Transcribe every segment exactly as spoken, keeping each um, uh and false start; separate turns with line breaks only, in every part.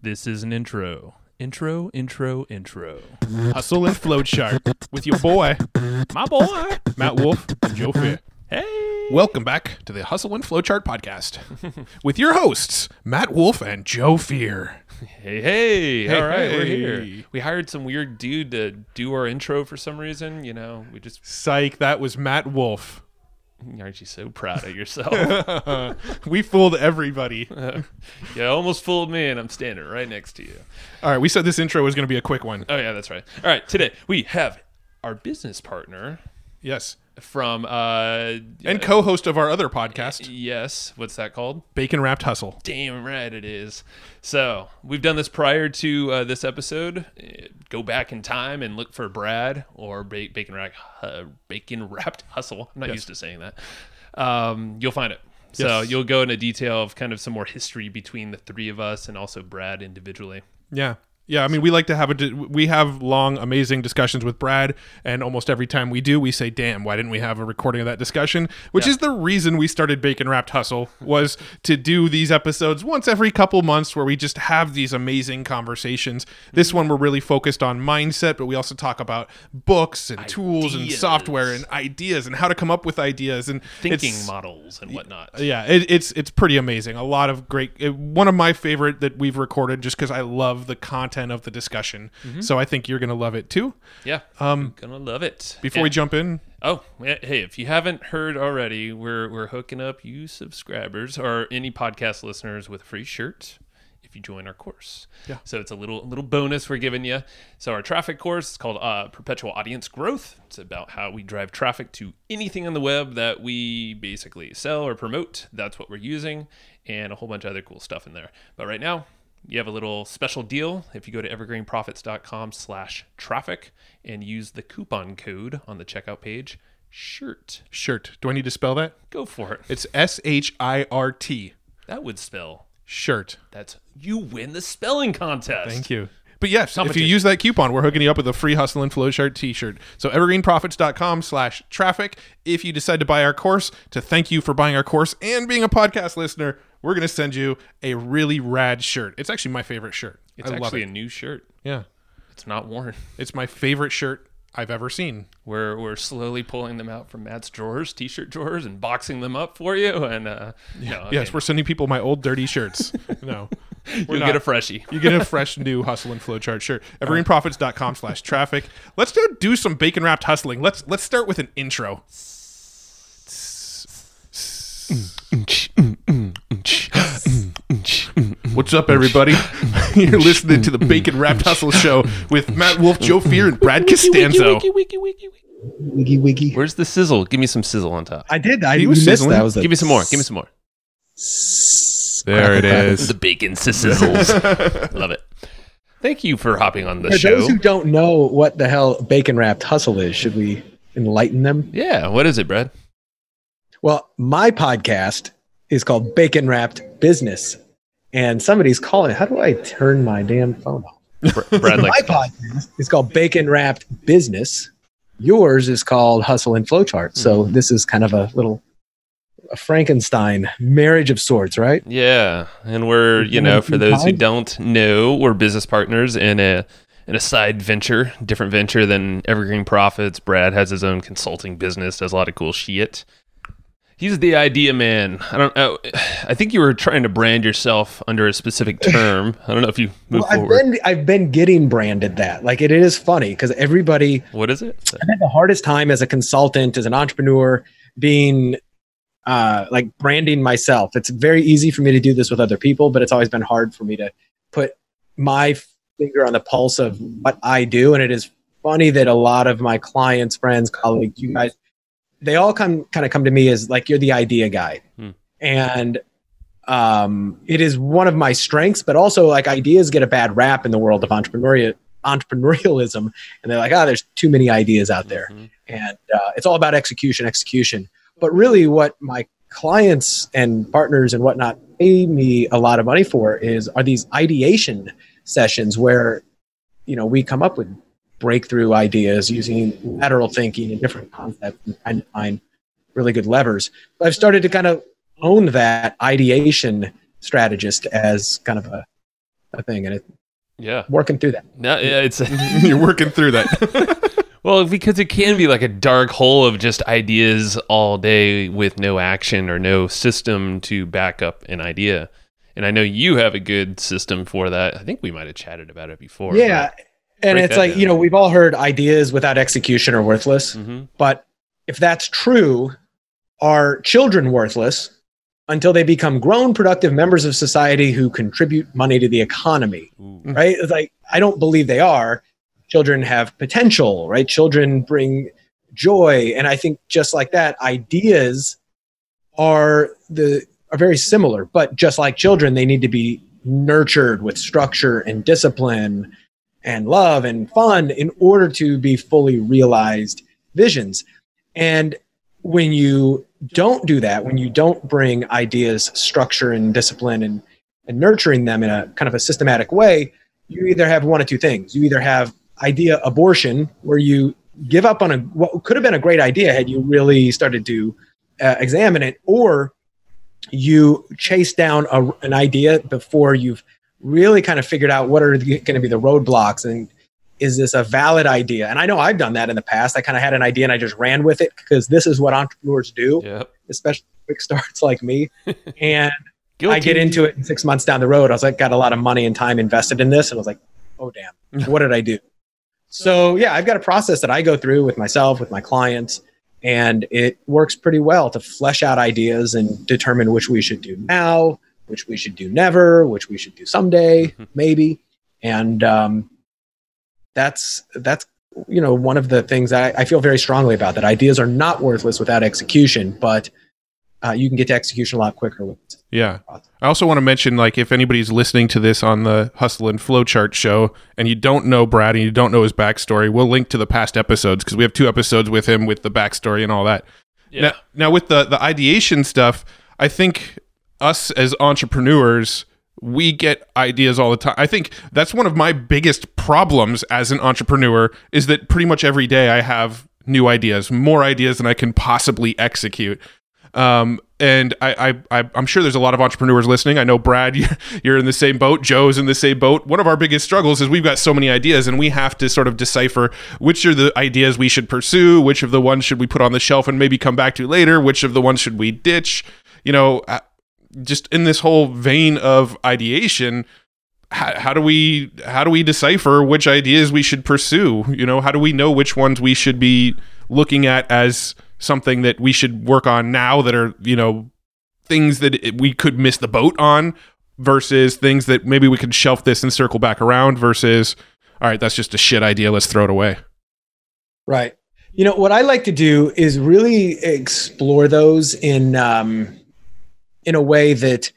This is an intro. Intro, intro, intro.
Hustle and Flowchart with your boy,
My boy.
Matt Wolf and Joe Fear.
Hey.
Welcome back to the Hustle and Flowchart podcast with your hosts, Matt Wolf and Joe Fear.
Hey, hey.
Hey,
All right,
hey.
we're here. We hired some weird dude to do our intro for some reason. You know, we just...
Psych, that was Matt Wolf.
Aren't you so proud of yourself?
We fooled everybody.
You almost fooled me, and I'm standing right next to you.
All right, we said this intro was going to be a quick one.
Oh, yeah, that's right. All right, today we have our business partner
Yes.
from... Uh,
And
uh,
co-host of our other podcast,
Yes. What's that called?
Bacon Wrapped Hustle.
Damn right it is. So we've done this prior to uh, this episode. Uh, Go back in time and look for Brad or ba- Bacon Wrapped uh, Bacon Wrapped Hustle. I'm not
Yes.
used to saying that. Um, you'll find it. So
Yes.
you'll go into detail of kind of some more history between the three of us and also Brad individually.
Yeah. Yeah, I mean, we like to have a, di- we have long, amazing discussions with Brad, and almost every time we do, we say, damn, why didn't we have a recording of that discussion? Which
Yeah.
is the reason we started Bacon Wrapped Hustle, was to do these episodes once every couple months where we just have these amazing conversations. This one, we're really focused on mindset, but we also talk about books and tools and
Ideas.
software and ideas and how to come up with ideas and
Thinking
it's-
models and whatnot.
yeah, it, it's it's pretty amazing. A lot of great. It, one of my favorite that we've recorded, just because I love the content of the discussion. So I think you're gonna love it too.
Yeah.
Um,
You're gonna love it.
Before
Yeah.
we jump in,
Oh, yeah, hey, if you haven't heard already, we're we're hooking up you subscribers or any podcast listeners with a free shirt if you join our course.
Yeah.
So it's a little little bonus we're giving you. So our traffic course is called uh, Perpetual Audience Growth. It's about how we drive traffic to anything on the web that we basically sell or promote. That's what we're using, and a whole bunch of other cool stuff in there. But right now, you have a little special deal if you go to evergreenprofits.com slash traffic and use the coupon code on the checkout page, SHIRT.
shirt. Do I need to spell that?
Go for it.
It's S H I R T.
That would spell.
Shirt.
That's you win the spelling contest.
Thank you. But yes, if you
Competition.
use that coupon, we're hooking you up with a free Hustle and Flowchart t-shirt. So evergreenprofits.com slash traffic. If you decide to buy our course, to thank you for buying our course and being a podcast listener, we're going to send you a really rad shirt. It's actually my favorite shirt.
It's
I love
actually
it.
a new shirt.
Yeah.
It's not worn.
It's my favorite shirt I've ever seen.
We're we're slowly pulling them out from Matt's drawers, t-shirt drawers, and boxing them up for you. And uh, no,
Yes,
okay.
we're sending people my old dirty shirts. No.
You'll
not.
get a freshie.
You get a fresh new Hustle and Flowchart shirt. Evergreenprofits.com slash traffic. Let's do, do some bacon wrapped hustling. Let's let's start with an intro. What's up, everybody? You're listening to the Bacon Wrapped Hustle Show with Matt Wolf, Joe Fear, and Brad Costanzo.
Wiggy wiggy.
Where's the sizzle? Give me some sizzle on top.
I did. I
He
you
was
missed
sizzling.
that. Was
Give me some more. Give me some more.
There it is.
The bacon sizzles. Love it. Thank you for hopping on the
For
show.
those who don't know what the hell bacon wrapped hustle is, should we enlighten them?
Yeah. What is it, Brad?
Well, my podcast is called Bacon Wrapped Business, and somebody's calling. How do I turn my damn phone off?
Br- Brad
My
likes
podcast is called Bacon Wrapped Business. Yours is called Hustle and Flowchart. So this is kind of a little a Frankenstein marriage of sorts, right?
Yeah, and we're, you know, for those who don't know, we're business partners in a in a side venture, different venture than Evergreen Profits. Brad has his own consulting business, does a lot of cool shit. He's the idea man. I don't know. I think you were trying to brand yourself under a specific term. I don't know if you move
Well, I've
forward.
been I've been getting branded that. Like it, it is funny because everybody
What is it?
I've had the hardest time as a consultant, as an entrepreneur, being uh, like branding myself. It's very easy for me to do this with other people, but it's always been hard for me to put my finger on the pulse of what I do. And it is funny that a lot of my clients, friends, colleagues, you guys, they all come kind of come to me as like, you're the idea guy.
Hmm.
And um, it is one of my strengths, but also like ideas get a bad rap in the world of entrepreneurial entrepreneurialism. And they're like, oh, there's too many ideas out there.
Mhm.
And uh, it's all about execution, execution. But really what my clients and partners and whatnot pay me a lot of money for is are these ideation sessions where, you know, we come up with breakthrough ideas using lateral thinking and different concepts and trying to find really good levers. But I've started to kind of own that ideation strategist as kind of a a thing, and it's
Yeah.
working through that.
No, yeah, it's
You're working through that.
well, because it can be like a dark hole of just ideas all day with no action or no system to back up an idea. And I know you have a good system for that. I think we might have chatted about it before.
Yeah. And
break
it's
that
like,
down.
you know, we've all heard ideas without execution are worthless.
Mhm.
But if that's true, are children worthless until they become grown, productive members of society who contribute money to the economy?
Ooh.
Right? It's like, I don't believe they are. Children have potential, right? Children bring joy. And I think just like that, ideas are the are very similar, but just like children, they need to be nurtured with structure and discipline and love and fun in order to be fully realized visions. And when you don't do that, when you don't bring ideas, structure and discipline and, and nurturing them in a kind of a systematic way, you either have one of two things. You either have idea abortion, where you give up on a what could have been a great idea had you really started to uh, examine it, or you chase down a, an idea before you've really kind of figured out what are going to be the roadblocks, and is this a valid idea? And I know I've done that in the past. I kind of had an idea and I just ran with it because this is what entrepreneurs do,
Yep.
especially quick starts like me. And
Guilty.
I get into it, and six months down the road, I was like, got a lot of money and time invested in this. And I was like, oh, damn, what did I do? So yeah, I've got a process that I go through with myself, with my clients, and it works pretty well to flesh out ideas and determine which we should do now, which we should do never, which we should do someday, maybe. And um, that's, that's, you know, one of the things I, I feel very strongly about, that ideas are not worthless without execution, but uh, you can get to execution a lot quicker with it.
Yeah. I also want to mention, like, if anybody's listening to this on the Hustle and Flowchart show and you don't know Brad and you don't know his backstory, we'll link to the past episodes because we have two episodes with him with the backstory and all that.
Yeah.
Now, now with the, the ideation stuff, I think us as entrepreneurs, we get ideas all the time. I think that's one of my biggest problems as an entrepreneur, is that pretty much every day I have new ideas, more ideas than I can possibly execute. Um, and I, I, I, I'm sure there's a lot of entrepreneurs listening. I know, Brad, you're in the same boat. Joe's in the same boat. One of our biggest struggles is we've got so many ideas, and we have to sort of decipher which are the ideas we should pursue, which of the ones should we put on the shelf and maybe come back to later, which of the ones should we ditch, you know, just in this whole vein of ideation. How, how do we, how do we decipher which ideas we should pursue? You know, how do we know which ones we should be looking at as something that we should work on now, that are, you know, things that it, we could miss the boat on, versus things that maybe we could shelf this and circle back around, versus, all right, that's just a shit idea, let's throw it away.
Right. You know, what I like to do is really explore those in, um, in a way that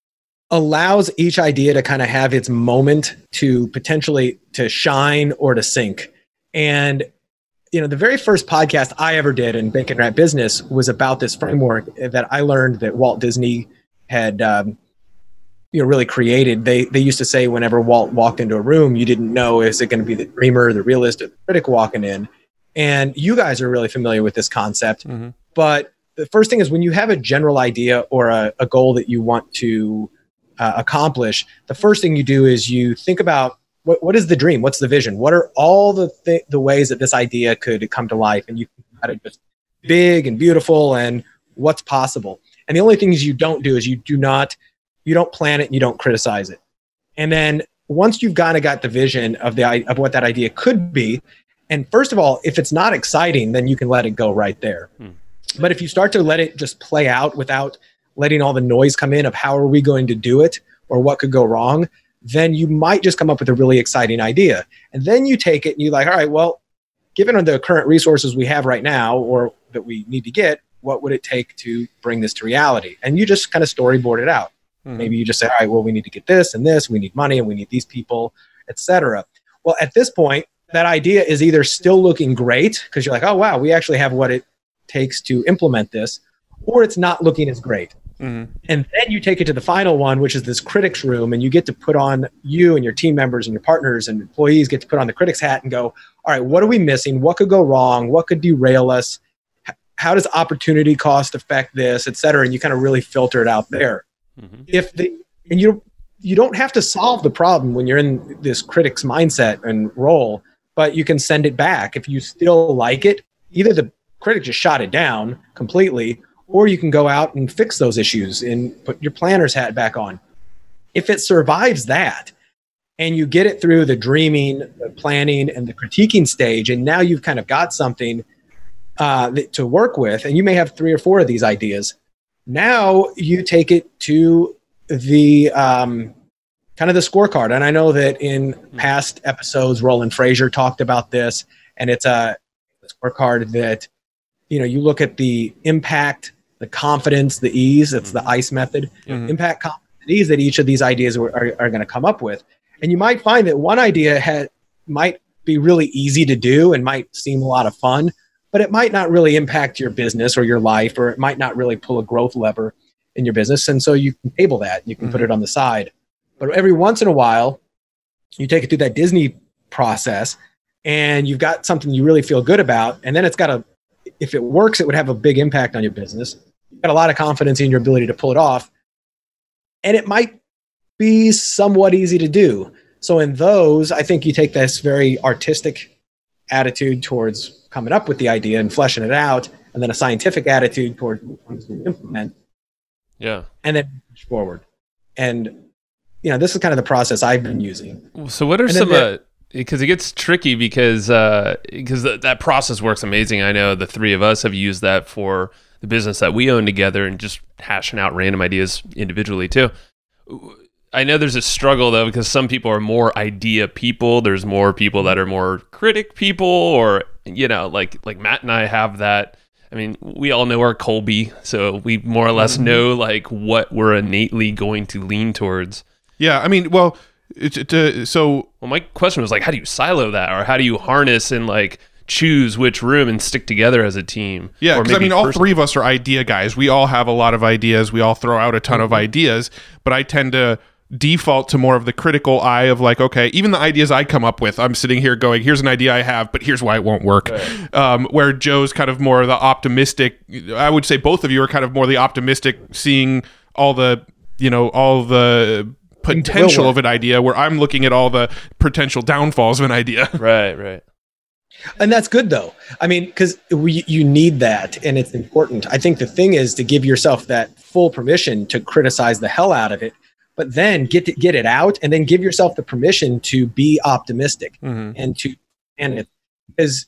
allows each idea to kind of have its moment to potentially to shine or to sink. And you know, the very first podcast I ever did in Bacon Rat Business was about this framework that I learned that Walt Disney had, um, you know, really created. They they used to say whenever Walt walked into a room, you didn't know, is it going to be the dreamer, the realist, or the critic walking in? And you guys are really familiar with this concept. Mm-hmm. But the first thing is, when you have a general idea or a, a goal that you want to uh, accomplish, the first thing you do is you think about, What what is the dream? What's the vision? What are all the th- the ways that this idea could come to life? And you think about it just big and beautiful and what's possible. And the only things you don't do is you do not, you don't plan it and you don't criticize it. And then once you've kind of got the vision of the of what that idea could be, and first of all, if it's not exciting, then you can let it go right there. Hmm. But if you start to let it just play out without letting all the noise come in of how are we going to do it or what could go wrong, then you might just come up with a really exciting idea. And then you take it and you're like, all right, well, given the current resources we have right now or that we need to get, what would it take to bring this to reality? And you just kind of storyboard it out. Mm-hmm. Maybe you just say, all right, well, we need to get this and this, we need money and we need these people, et cetera. Well, at this point, that idea is either still looking great because you're like, oh, wow, we actually have what it takes to implement this, or it's not looking as great. Mm-hmm. And then you take it to the final one, which is this critics room, and you get to put on, you and your team members and your partners and employees get to put on the critics hat and go, all right, what are we missing? What could go wrong? What could derail us? How does opportunity cost affect this, et cetera? And you kind of really filter it out there. Mm-hmm. If the, and you, you don't have to solve the problem when you're in this critic's mindset and role, but you can send it back. If you still like it, either the critic just shot it down completely, or you can go out and fix those issues and put your planner's hat back on. If it survives that, and you get it through the dreaming, the planning, and the critiquing stage, and now you've kind of got something uh, that, to work with, and you may have three or four of these ideas. Now you take it to the um, kind of the scorecard. And I know that in past episodes, Roland Frazier talked about this, and it's a scorecard that, you know, you look at the impact, the confidence, the ease. It's the ICE method.
Mhm.
Impact, confidence, and ease that each of these ideas are, are, are going to come up with. And you might find that one idea had, might be really easy to do and might seem a lot of fun, but it might not really impact your business or your life, or it might not really pull a growth lever in your business. And so you can table that. You can mm-hmm. put it on the side. But every once in a while, you take it through that Disney process and you've got something you really feel good about. And then it's got a, if it works, it would have a big impact on your business. You've got a lot of confidence in your ability to pull it off. And it might be somewhat easy to do. So in those, I think you take this very artistic attitude towards coming up with the idea and fleshing it out, and then a scientific attitude towards implement.
Yeah.
And then push forward. And, you know, this is kind of the process I've been using.
So what are and some, uh, because it gets tricky because, uh, because th- that process works amazing. I know the three of us have used that for the business that we own together and just hashing out random ideas individually too. I know there's a struggle though, because some people are more idea people. There's more people that are more critic people, or, you know, like, like Matt and I have that. I mean, we all know our Colby, so we more or less know like what we're innately going to lean towards.
Yeah. I mean, well, it, it, uh, so,
well, my question was like, how do you silo that, or how do you harness and like choose which room and stick together as a team?
Yeah, because I mean, all
personally.
three of us are idea guys. We all have a lot of ideas. We all throw out a ton mm-hmm. of ideas, but I tend to default to more of the critical eye of like, okay, even the ideas I come up with, I'm sitting here going, here's an idea I have, but here's why it won't work. Right. Um, where Joe's kind of more the optimistic, I would say both of you are kind of more the optimistic, seeing all the, you know, all the potential of an idea, where I'm looking at all the potential downfalls of an idea.
Right, right.
And that's good though. I mean, because we you need that, and it's important. I think the thing is to give yourself that full permission to criticize the hell out of it, but then get to, get it out, and then give yourself the permission to be optimistic mm-hmm. and to and it because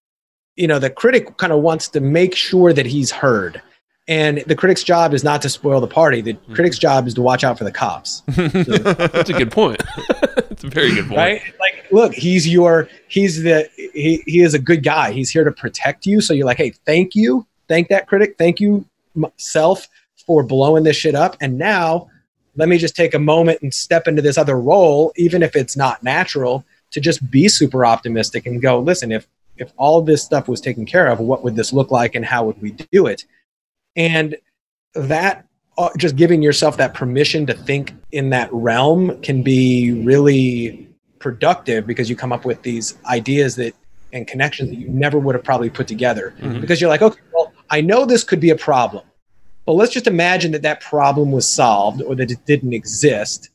you know the critic kind of wants to make sure that he's heard. And the critic's job is not to spoil the party. The mm-hmm. critic's job is to watch out for the cops. So,
that's a good point. That's a very good point.
Right? Like, look, he's your, he's the, he, he is a good guy. He's here to protect you. So you're like, hey, thank you. Thank that critic. Thank you, self, for blowing this shit up. And now let me just take a moment and step into this other role, even if it's not natural, to just be super optimistic and go, listen, if, if all of this stuff was taken care of, what would this look like and how would we do it? And that, uh, just giving yourself that permission to think in that realm can be really productive, because you come up with these ideas that and connections that you never would have probably put together. Mm-hmm. Because you're like, okay, well, I know this could be a problem, but let's just imagine that that problem was solved or that it didn't exist.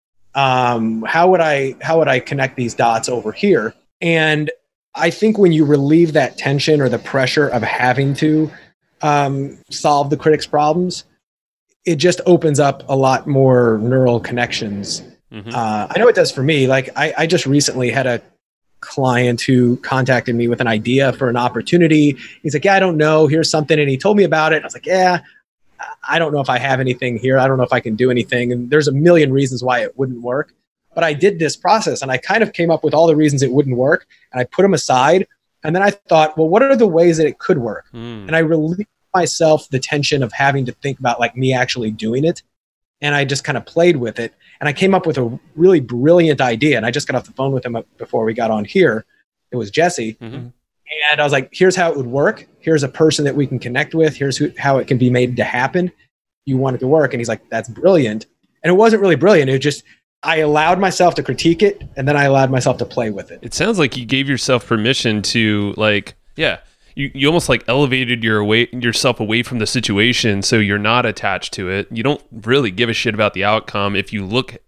Um, how would I how would I connect these dots over here? And I think when you relieve that tension or the pressure of having to um, solve the critic's problems, it just opens up a lot more neural connections. Mm-hmm. Uh, I know it does for me. Like I, I just recently had a client who contacted me with an idea for an opportunity. He's like, yeah, I don't know. Here's something. And he told me about it. I was like, yeah, I don't know if I have anything here. I don't know if I can do anything. And there's a million reasons why it wouldn't work. But I did this process and I kind of came up with all the reasons it wouldn't work. And I put them aside. And then I thought, well, what are the ways that it could work? Mm. And I relieved myself the tension of having to think about like me actually doing it. And I just kind of played with it. And I came up with a really brilliant idea. And I just got off the phone with him before we got on here. It was Jesse. Mm-hmm. And I was like, here's how it would work. Here's a person that we can connect with. Here's who, how it can be made to happen. You want it to work. And he's like, that's brilliant. And it wasn't really brilliant. It was just, I allowed myself to critique it, and then I allowed myself to play with it.
It sounds like you gave yourself permission to, like, yeah, you, you almost like elevated your away, yourself away from the situation, so you're not attached to it. You don't really give a shit about the outcome if you look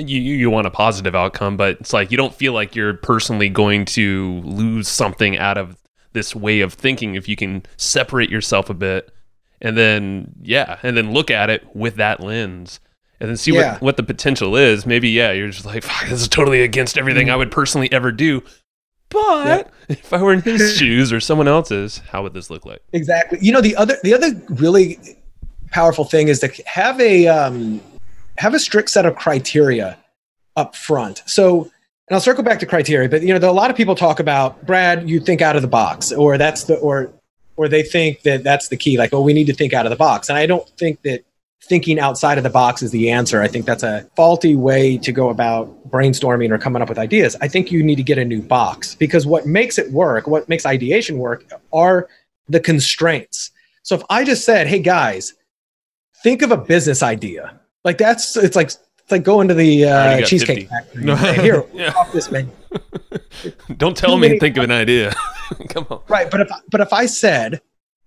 you you want a positive outcome, but it's like you don't feel like you're personally going to lose something out of this way of thinking if you can separate yourself a bit and then yeah and then look at it with that lens and then see
Yeah.
what, what the potential is. Maybe yeah you're just like, fuck, this is totally against everything I would personally ever do, but
Yep.
if I were in his shoes or someone else's, how would this look like?
Exactly. You know, the other the other really powerful thing is to have a um, have a strict set of criteria up front. So, and I'll circle back to criteria, but you know, there are a lot of people talk about, Brad, you think out of the box, or that's the or or they think that that's the key. Like, oh, we need to think out of the box, and I don't think that thinking outside of the box is the answer. I think that's a faulty way to go about brainstorming or coming up with ideas. I think you need to get a new box, because what makes it work, what makes ideation work, are the constraints. So if I just said, hey guys, think of a business idea, like that's, it's like, it's like going to the
already
uh,
got
Cheesecake
fifty.
Factory. and say, Here,
Yeah.
off this menu.
Don't tell
Too
me
many-
think of an idea. Come on.
Right. But if, but if I said,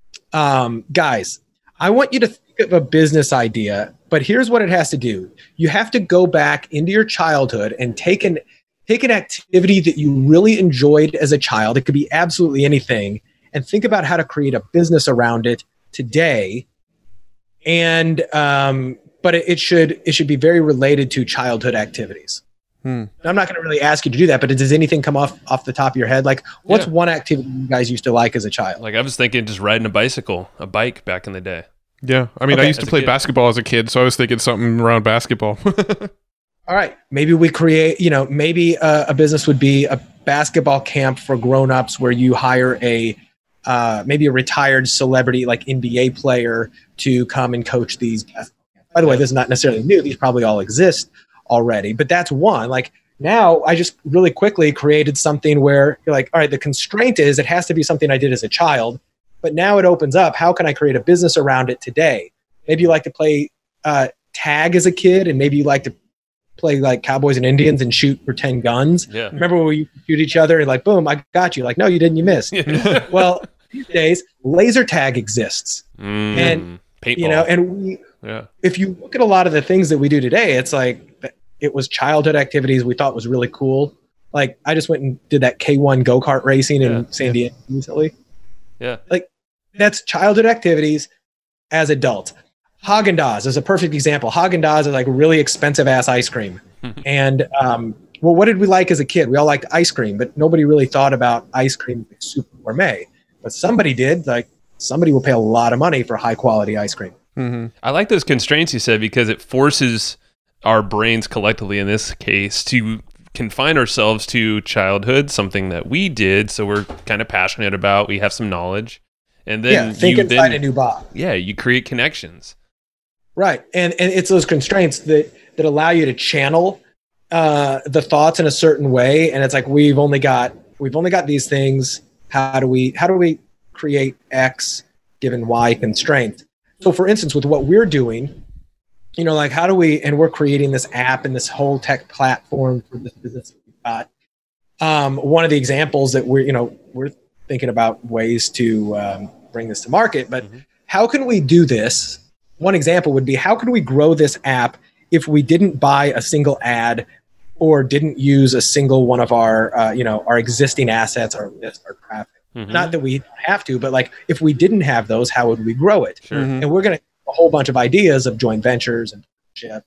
um, guys, I want you to think of a business idea, but here's what it has to do. You have to go back into your childhood and take an, take an activity that you really enjoyed as a child. It could be absolutely anything, and think about how to create a business around it today. And, um, but it, it should, it should be very related to childhood activities.
Hmm.
I'm not going to really ask you to do that, but does anything come off off the top of your head? Like, what's
Yeah.
one activity you guys used to like as a child?
Like I was thinking just riding a bicycle, a bike back in the day.
Yeah, I mean, I
Okay.
used to
As a
play
kid.
basketball as a kid, so I was thinking something around basketball.
All right, maybe we create, you know, maybe a, a business would be a basketball camp for grown-ups where you hire a, uh, maybe a retired celebrity like N B A player to come and coach these basketball camps. By the way, this is not necessarily new. These probably all exist already, but that's one. Like now I just really quickly created something where you're like, all right, the constraint is it has to be something I did as a child, but now it opens up. How can I create a business around it today? Maybe you like to play uh, tag as a kid, and maybe you like to play like Cowboys and Indians and shoot pretend guns.
Yeah.
Remember when we shoot each other and like, boom, I got you. Like, no, you didn't, you missed. Well, these days, laser tag exists.
Mm,
And,
paintball.
You know, and we,
yeah.
if you look at a lot of the things that we do today, it's like it was childhood activities we thought was really cool. Like I just went and did that K one go-kart racing in
Yeah.
San Diego recently.
Yeah.
Like that's childhood activities as adults. Haagen-Dazs is a perfect example. Haagen-Dazs is like really expensive ass ice cream. And um, well, what did we like as a kid? We all liked ice cream, but nobody really thought about ice cream like super gourmet. But somebody did. Like somebody will pay a lot of money for high quality ice cream.
Mm-hmm.
I like those constraints you said because it forces our brains collectively in this case to confine ourselves to childhood, something that we did, so we're kind of passionate about, we have some knowledge. And then
yeah, think
you
inside
then,
a new box.
yeah, you create connections.
Right. And and it's those constraints that that allow you to channel uh, the thoughts in a certain way. And it's like we've only got we've only got these things. How do we how do we create X given Y constraint? So for instance, with what we're doing, you know, like how do we and we're creating this app and this whole tech platform for this business that we've got. Um, one of the examples that we're, you know, we're thinking about ways to um, bring this to market, but
Mm-hmm.
how can we do this? One example would be how can we grow this app if we didn't buy a single ad or didn't use a single one of our, uh, you know, our existing assets, our list, our traffic.
Mhm.
Not that we have to, but like if we didn't have those, how would we grow it?
Sure.
Mhm.
And we're going to a whole bunch of ideas of joint ventures and partnership.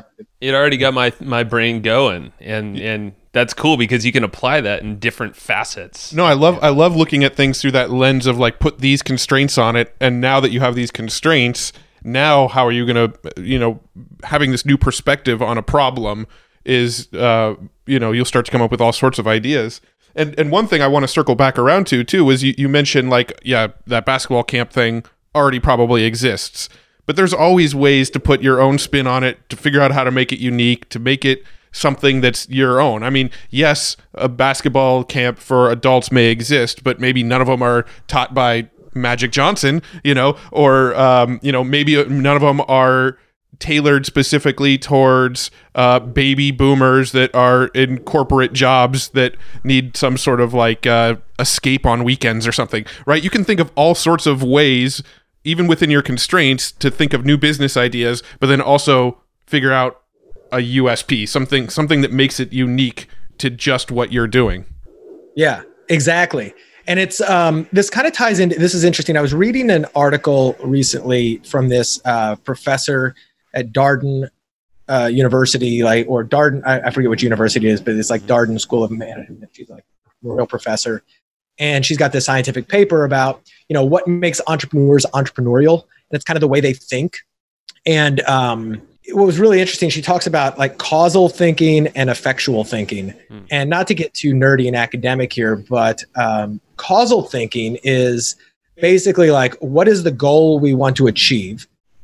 It already got my my brain going, and and that's cool because you can apply that in different facets.
No, I love I love looking at things through that lens of like put these constraints on it, and now that you have these constraints, now how are you gonna you know having this new perspective on a problem is uh you know you'll start to come up with all sorts of ideas. And and one thing I want to circle back around to too is you, you mentioned like yeah that basketball camp thing already probably exists. But there's always ways to put your own spin on it, to figure out how to make it unique, to make it something that's your own. I mean, yes, a basketball camp for adults may exist, but maybe none of them are taught by Magic Johnson, you know, or, um, you know, maybe none of them are tailored specifically towards uh, baby boomers that are in corporate jobs that need some sort of like uh, escape on weekends or something, right? You can think of all sorts of ways even within your constraints, to think of new business ideas, but then also figure out a U S P, something something that makes it unique to just what you're doing.
Yeah, exactly. And it's um, this kind of ties into, this is interesting. I was reading an article recently from this uh, professor at Darden uh, University, like, or Darden, I, I forget which university it is, but it's like Darden School of Management. She's like a real professor. And she's got this scientific paper about, you know, what makes entrepreneurs entrepreneurial. And it's kind of the way they think. And um, what was really interesting, she talks about like causal thinking and effectual thinking. Hmm. And not to get too nerdy and academic here, but um, causal thinking is basically like, what is the goal we want to achieve?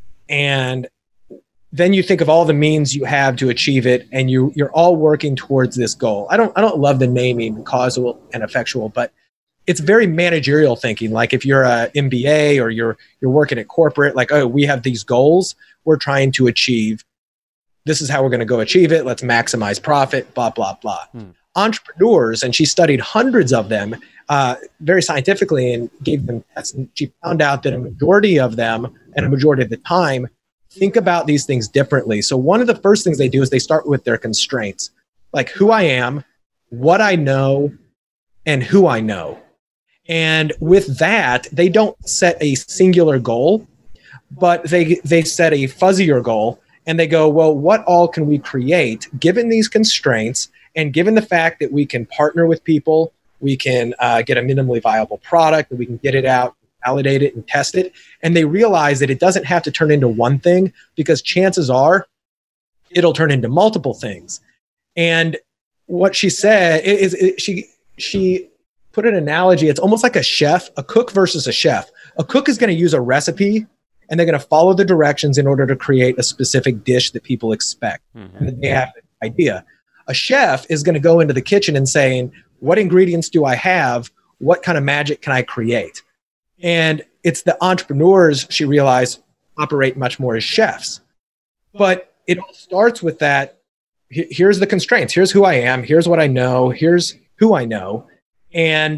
And then you think of all the means you have to achieve it, and you you're all working towards this goal. I don't I don't love the naming causal and effectual, but it's very managerial thinking. Like if you're a M B A or you're you're working at corporate, like, oh, we have these goals we're trying to achieve. This is how we're going to go achieve it. Let's maximize profit, blah, blah, blah. Hmm. Entrepreneurs, and she studied hundreds of them uh, very scientifically and gave them tests. And she found out that a majority of them, and a majority of the time, think about these things differently. So one of the first things they do is they start with their constraints, like who I am, what I know, and who I know. And with that, they don't set a singular goal, but they they set a fuzzier goal, and they go, well, what all can we create given these constraints, and given the fact that we can partner with people, we can uh, get a minimally viable product, and we can get it out, validate it, and test it. And they realize that it doesn't have to turn into one thing, because chances are it'll turn into multiple things. And what she said is, is she she put an analogy. It's almost like a chef, a cook versus a chef. A cook is going to use a recipe, and they're going to follow the directions in order to create a specific dish that people expect. Mm-hmm. And they have an idea. A chef is going to go into the kitchen and saying, what ingredients do I have? What kind of magic can I create? And it's the entrepreneurs, she realized, operate much more as chefs. But it all starts with that. Here's the constraints. Here's who I am. Here's what I know. Here's who I know. And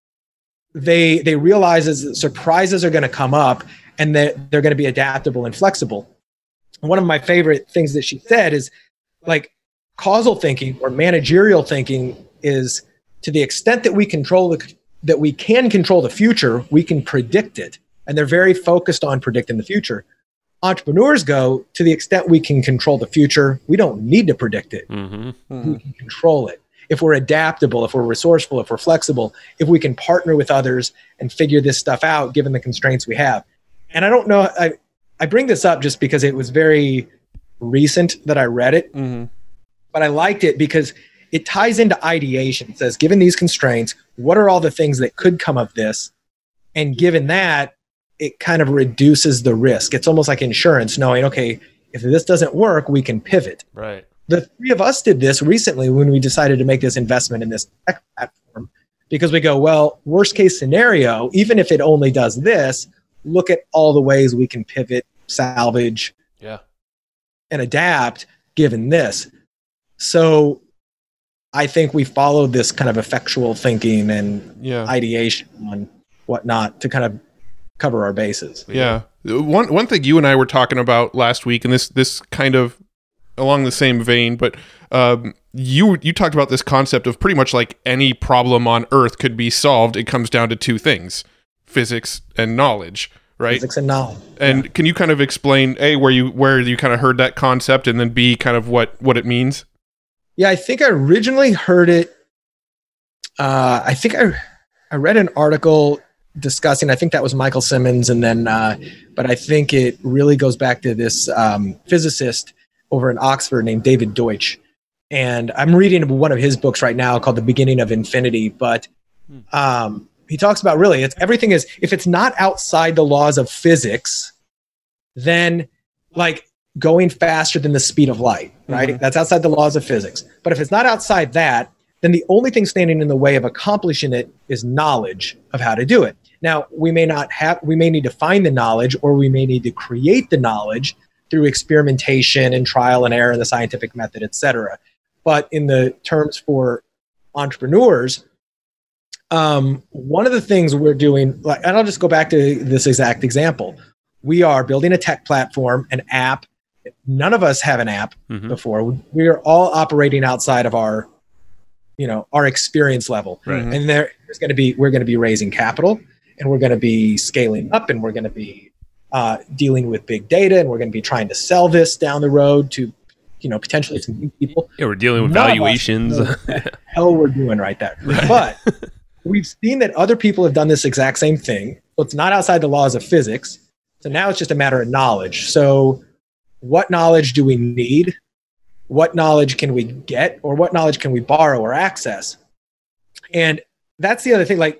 they they realize that surprises are going to come up, and that they're going to be adaptable and flexible. One of my favorite things that she said is, like, causal thinking or managerial thinking is, to the extent that we control the, that we can control the future, we can predict it. And they're very focused on predicting the future. Entrepreneurs go, to the extent we can control the future, we don't need to predict it. Mm-hmm. Mm-hmm. We can control it. If we're adaptable, if we're resourceful, if we're flexible, if we can partner with others and figure this stuff out, given the constraints we have. And I don't know, I, I bring this up just because it was very recent that I read it, mm-hmm. but I liked it because it ties into ideation. It says, given these constraints, what are all the things that could come of this? And given that, it kind of reduces the risk. It's almost like insurance, knowing, okay, if this doesn't work, we can pivot.
Right.
The three of us did this recently when we decided to make this investment in this tech platform, because we go, well, worst case scenario, even if it only does this, look at all the ways we can pivot, salvage,
yeah,
and adapt given this. So I think we followed this kind of effectual thinking and yeah. ideation and whatnot to kind of cover our bases.
Yeah. One one thing you and I were talking about last week, and this this kind of along the same vein, but um, you you talked about this concept of pretty much like any problem on Earth could be solved. It comes down to two things: physics and knowledge, right?
Physics and knowledge.
And yeah. Can you kind of explain A, where you where you kind of heard that concept, and then B, kind of what what it means?
Yeah, I think I originally heard it. Uh, I think I I read an article discussing, I think that was Michael Simmons, and then, uh, but I think it really goes back to this um, physicist over in Oxford named David Deutsch. And I'm reading one of his books right now called The Beginning of Infinity. But um, he talks about really, it's everything is, if it's not outside the laws of physics, then like going faster than the speed of light, right? Mm-hmm. That's outside the laws of physics. But if it's not outside that, then the only thing standing in the way of accomplishing it is knowledge of how to do it. Now, we may not have, we may need to find the knowledge, or we may need to create the knowledge through experimentation and trial and error in the scientific method, et cetera. But in the terms for entrepreneurs, um, one of the things we're doing, like, and I'll just go back to this exact example. We are building a tech platform, an app none of us have an app
Mhm.
before. We are all operating outside of our, you know, our experience level.
Right.
Mhm.
And there, there's going to be, we're going to be raising capital, and we're going to be scaling up, and we're going to be uh, dealing with big data, and we're going to be trying to sell this down the road to, you know, potentially some new people.
Yeah, we're dealing with
None of us
valuations.
know what the hell we're doing right there. But we've seen that other people have done this exact same thing. So it's not outside the laws of physics. So now it's just a matter of knowledge. So what knowledge do we need? What knowledge can we get, or what knowledge can we borrow or access? And that's the other thing. Like,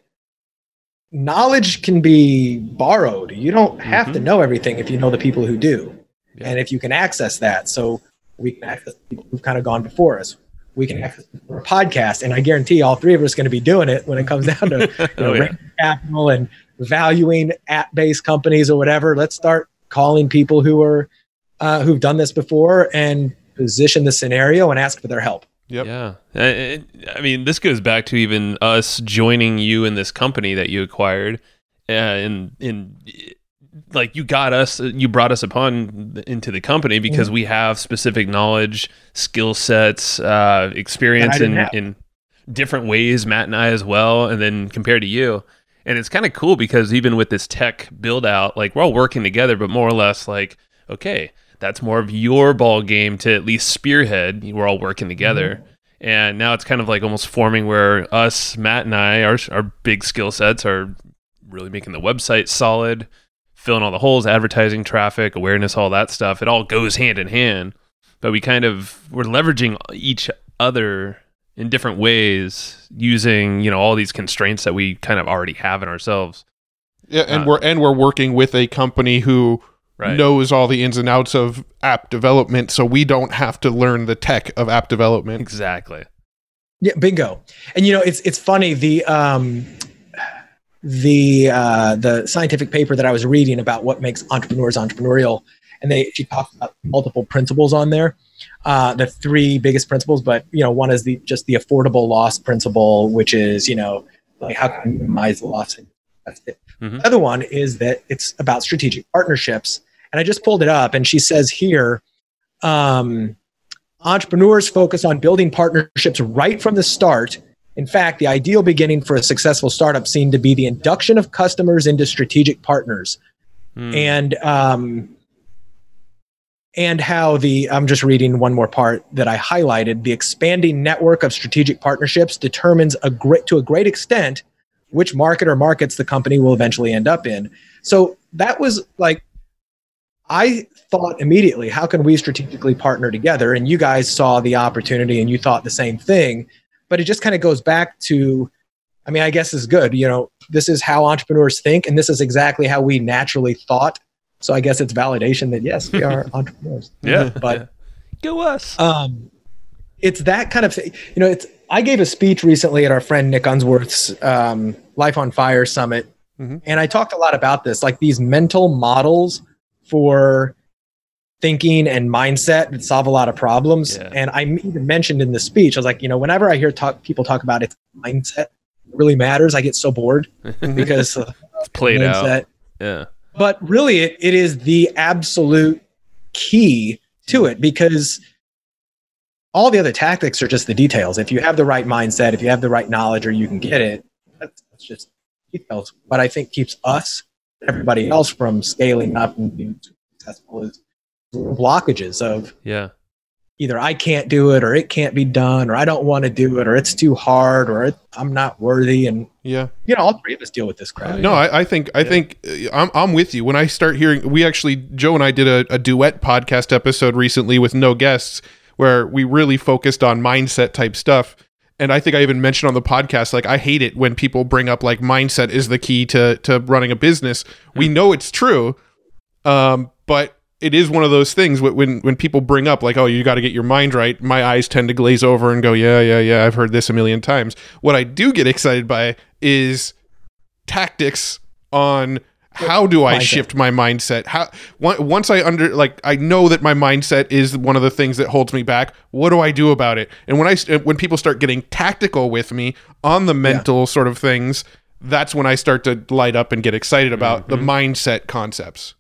knowledge can be borrowed. You don't have
Mhm.
to know everything if you know the people who do.
Yeah.
And if you can access that. So we can access people who've kind of gone before us. We can access a podcast, and I guarantee all three of us are going to be doing it when it comes down to you know,
Oh, yeah.
raising capital and valuing app-based companies or whatever. Let's start calling people who are uh, who've done this before and position the scenario and ask for their help.
Yep.
Yeah. I, I mean, this goes back to even us joining you in this company that you acquired. Uh, and, and like you got us, you brought us upon into the company because
Mhm.
we have specific knowledge, skill sets, uh, experience
didn't
in,
have.
in different ways, Matt and I as well. And then compared to you. And it's kind of cool because even with this tech build out, like we're all working together, but more or less like, okay, that's more of your ball game to at least spearhead. We're all working together.
Mm-hmm.
And now it's kind of like almost forming where us, Matt and I, our, our big skill sets are really making the website solid, filling all the holes, advertising, traffic, awareness, all that stuff. It all goes hand in hand. But we kind of, we're leveraging each other in different ways using, you know, all these constraints that we kind of already have in ourselves.
Yeah, and
Uh,
we're and we're working with a company who
Right.
knows all the ins and outs of app development, so we don't have to learn the tech of app development.
Exactly.
Yeah, bingo. And you know, it's it's funny, the um the uh the scientific paper that I was reading about what makes entrepreneurs entrepreneurial, and they she talked about multiple principles on there. Uh the three biggest principles, but you know, one is the just the affordable loss principle, which is, you know, like how can we minimize loss? That's it.
Mhm.
The other one is that it's about strategic partnerships. And I just pulled it up, and she says here, um, entrepreneurs focus on building partnerships right from the start. In fact, the ideal beginning for a successful startup seemed to be the induction of customers into strategic partners.
Mm.
And um, and how the, I'm just reading one more part that I highlighted, the expanding network of strategic partnerships determines a great, to a great extent which market or markets the company will eventually end up in. So that was like, I thought immediately, how can we strategically partner together? And you guys saw the opportunity and you thought the same thing. But it just kind of goes back to, I mean, I guess is good. You know, this is how entrepreneurs think, and this is exactly how we naturally thought. So I guess it's validation that yes, we are entrepreneurs.
Yeah.
But
yeah. Go us.
um, it's that kind of thing. You know, it's. I gave a speech recently at our friend Nick Unsworth's um, Life on Fire Summit,
Mhm.
and I talked a lot about this, like these mental models for thinking and mindset that solve a lot of problems.
Yeah.
And I even mentioned in the speech, I was like, you know, whenever I hear talk, people talk about it's mindset really matters, I get so bored because uh,
It's played
mindset.
out. Yeah.
But really, it, it is the absolute key to it, because all the other tactics are just the details. If you have the right mindset, if you have the right knowledge, or you can get it, that's, that's just details. What I think keeps us, everybody else, from scaling up and being successful is blockages of
Yeah.
either I can't do it, or it can't be done, or I don't want to do it, or it's too hard, or it, I'm not worthy. And
Yeah.
you know, all three of us deal with this crap.
No, I, I think I think uh, I'm I'm with you. When I start hearing, we actually Joe and I did a, a duet podcast episode recently with no guests, where we really focused on mindset type stuff. And I think I even mentioned on the podcast, like, I hate it when people bring up like mindset is the key to to running a business. We know it's true, um, but it is one of those things when when when people bring up like, oh, you got to get your mind right. My eyes tend to glaze over and go, yeah, yeah, yeah. I've heard this a million times. What I do get excited by is tactics on how do I
Mindset.
shift my mindset. How on- once I under like I know that my mindset is one of the things that holds me back. What do I do about it? And when I when people start getting tactical with me on the mental sort of things, that's when I start to light up and get excited about the mindset concepts.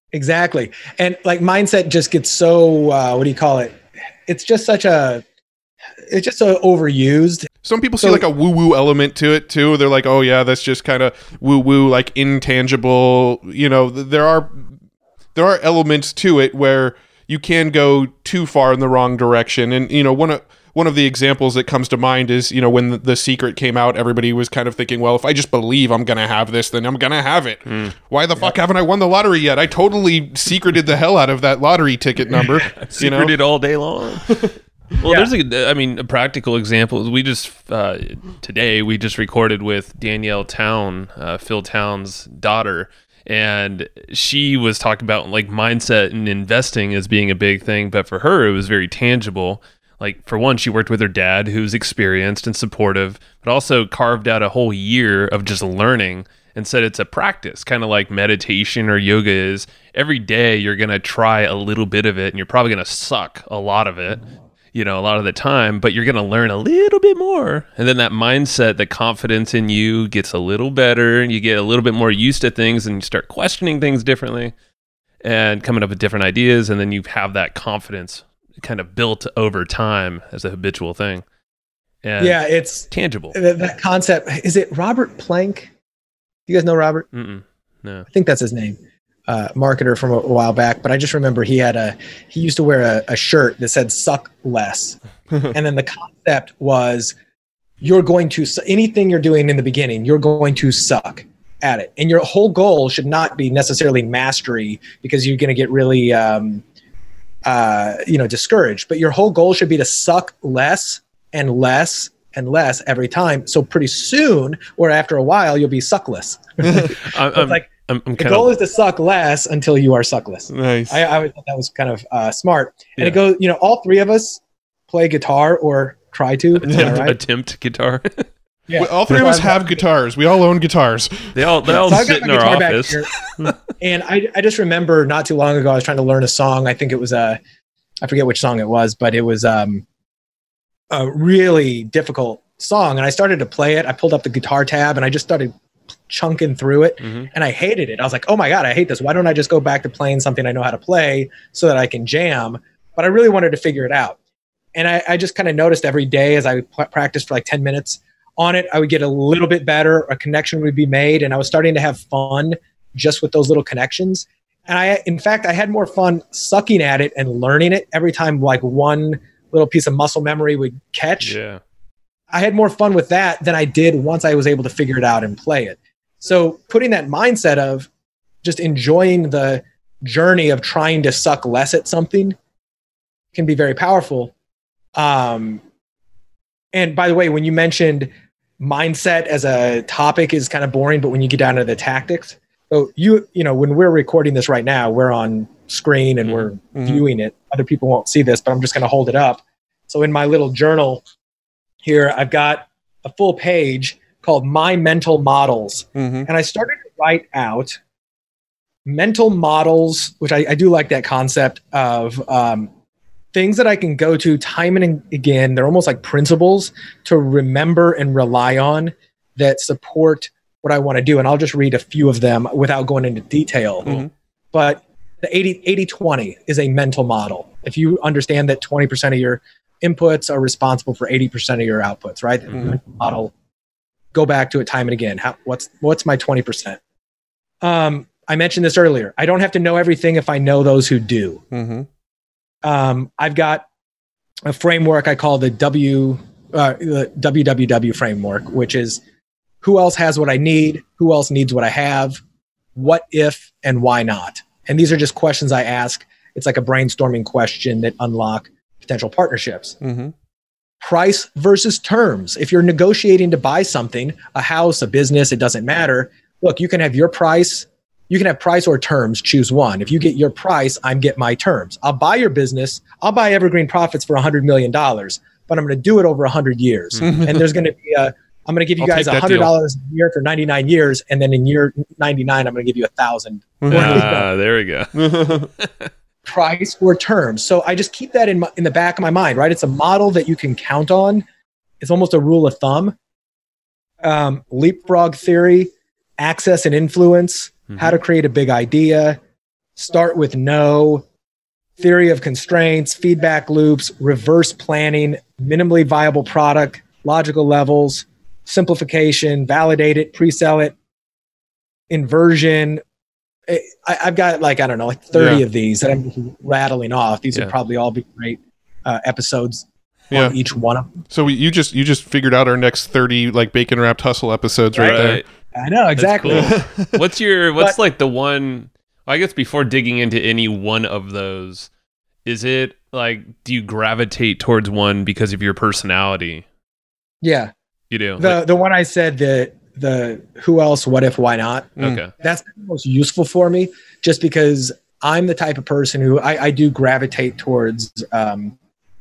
Exactly. And like mindset just gets so, uh, what do you call it? It's just such a, it's just so overused.
Some people see
So-
like a woo-woo element to it too. They're like, oh yeah, that's just kind of woo-woo, like intangible. You know, th- there are there are elements to it where you can go too far in the wrong direction. And you know, one of one of the examples that comes to mind is, you know, when the, the Secret came out, everybody was kind of thinking, well, if I just believe I'm gonna have this, then I'm gonna have it.
Mm.
Why the fuck haven't I won the lottery yet? I totally secreted the hell out of that lottery ticket number. you know,
Secreted all day long. Well,
Yeah.
there's a, I mean, a practical example. We just, uh, today, we just recorded with Danielle Town, uh, Phil Town's daughter, and she was talking about like mindset and investing as being a big thing, but for her, it was very tangible. Like, for one, she worked with her dad, who's experienced and supportive, but also carved out a whole year of just learning and said it's a practice, kind of like meditation or yoga is. Every day, you're going to try a little bit of it, and you're probably going to suck a lot of it. You know, a lot of the time, but you're going to learn a little bit more. And then that mindset, the confidence in you gets a little better, and you get a little bit more used to things, and you start questioning things differently and coming up with different ideas. And then you have that confidence kind of built over time as a habitual thing. And
Yeah, it's
tangible.
that, that concept. Is it Robert Plank? You guys know Robert?
Mm-mm. No.
I think that's his name. Uh, marketer from a, a while back, but I just remember he had a he used to wear a, a shirt that said "suck less," and then the concept was you're going to anything you're doing in the beginning, you're going to suck at it, and your whole goal should not be necessarily mastery because you're going to get really um, uh, you know discouraged. But your whole goal should be to suck less and less and less every time. So pretty soon, or after a while, you'll be suckless.
I'm,
It's
I'm,
like
I'm, I'm
the
kind
goal
of,
is to suck less until you are suckless.
nice.
I, I always thought that was kind of uh, smart. And
Yeah.
it goes, you know, all three of us play guitar or try to. Am I
attempt,
right?
attempt guitar.
Yeah.
Well, all three of us have guitars. We all own guitars.
they all, they all
So I've
sit
got
in
my
our
guitar back
office.
here. And I, I just remember not too long ago, I was trying to learn a song. I think it was a, I forget which song it was, but it was um, a really difficult song. And I started to play it. I pulled up the guitar tab and I just started chunking through it.
Mhm.
And I hated it. I was like, oh my God, I hate this. Why don't I just go back to playing something I know how to play so that I can jam? But I really wanted to figure it out. And I, I just kind of noticed every day as I p- practiced for like ten minutes on it, I would get a little bit better, a connection would be made. And I was starting to have fun just with those little connections. And I, in fact, I had more fun sucking at it and learning it every time like one little piece of muscle memory would catch.
Yeah.
I had more fun with that than I did once I was able to figure it out and play it. So putting that mindset of just enjoying the journey of trying to suck less at something can be very powerful. Um, and by the way, when you mentioned mindset as a topic is kind of boring, but when you get down to the tactics, so you, you know, when we're recording this right now, we're on screen and we're
Mhm.
viewing it. Other people won't see this, but I'm just going to hold it up. So in my little journal here, I've got a full page called My Mental Models.
Mm-hmm.
And I started to write out mental models, which I, I do like that concept of um, things that I can go to time and again. They're almost like principles to remember and rely on that support what I want to do. And I'll just read a few of them without going into detail.
Mhm.
But the eighty twenty is a mental model. If you understand that twenty percent of your inputs are responsible for eighty percent of your outputs, right? The
Mhm.
mental model, go back to it time and again. How, what's what's my twenty percent? Um, I mentioned this earlier. I don't have to know everything if I know those who do.
Mm-hmm.
Um, I've got a framework I call the W uh, the W W W framework, which is who else has what I need, who else needs what I have, what if, and why not. And these are just questions I ask. It's like a brainstorming question that unlock potential partnerships.
Mm-hmm.
Price versus terms. If you're negotiating to buy something, a house, a business, it doesn't matter. Look, you can have your price. You can have price or terms. Choose one. If you get your price, I'm get my terms. I'll buy your business. I'll buy Evergreen Profits for one hundred million dollars, but I'm going to do it over one hundred years. And there's going to be a, I'm going to give you
I'll
guys
take that
one hundred dollars a year for ninety-nine years. And then in year ninety-nine, I'm going to give you a thousand.
Ah, there we go.
Price or terms. So I just keep that in my, in the back of my mind, right? It's a model that you can count on. It's almost a rule of thumb. Um, leapfrog theory, access and influence,
Mhm.
how to create a big idea, start with no, theory of constraints, feedback loops, reverse planning, minimally viable product, logical levels, simplification, validate it, pre-sell it, inversion. I, I've got like, I don't know, like thirty
Yeah.
of these that I'm rattling off. These
Yeah.
would probably all be great uh, episodes
Yeah.
on each one of them.
So we, you just you just figured out our next thirty like bacon wrapped hustle episodes right, there.
Right.
I know, exactly.
That's cool. What's your what's
But-
like the one I guess before digging into any one of those, is it like do you gravitate towards one because of your personality?
Yeah.
You do.
The
Like,
the one I said, the the who else, what if, why not?
okay.
That's the most useful for me, just because I'm the type of person who I, I do gravitate towards um,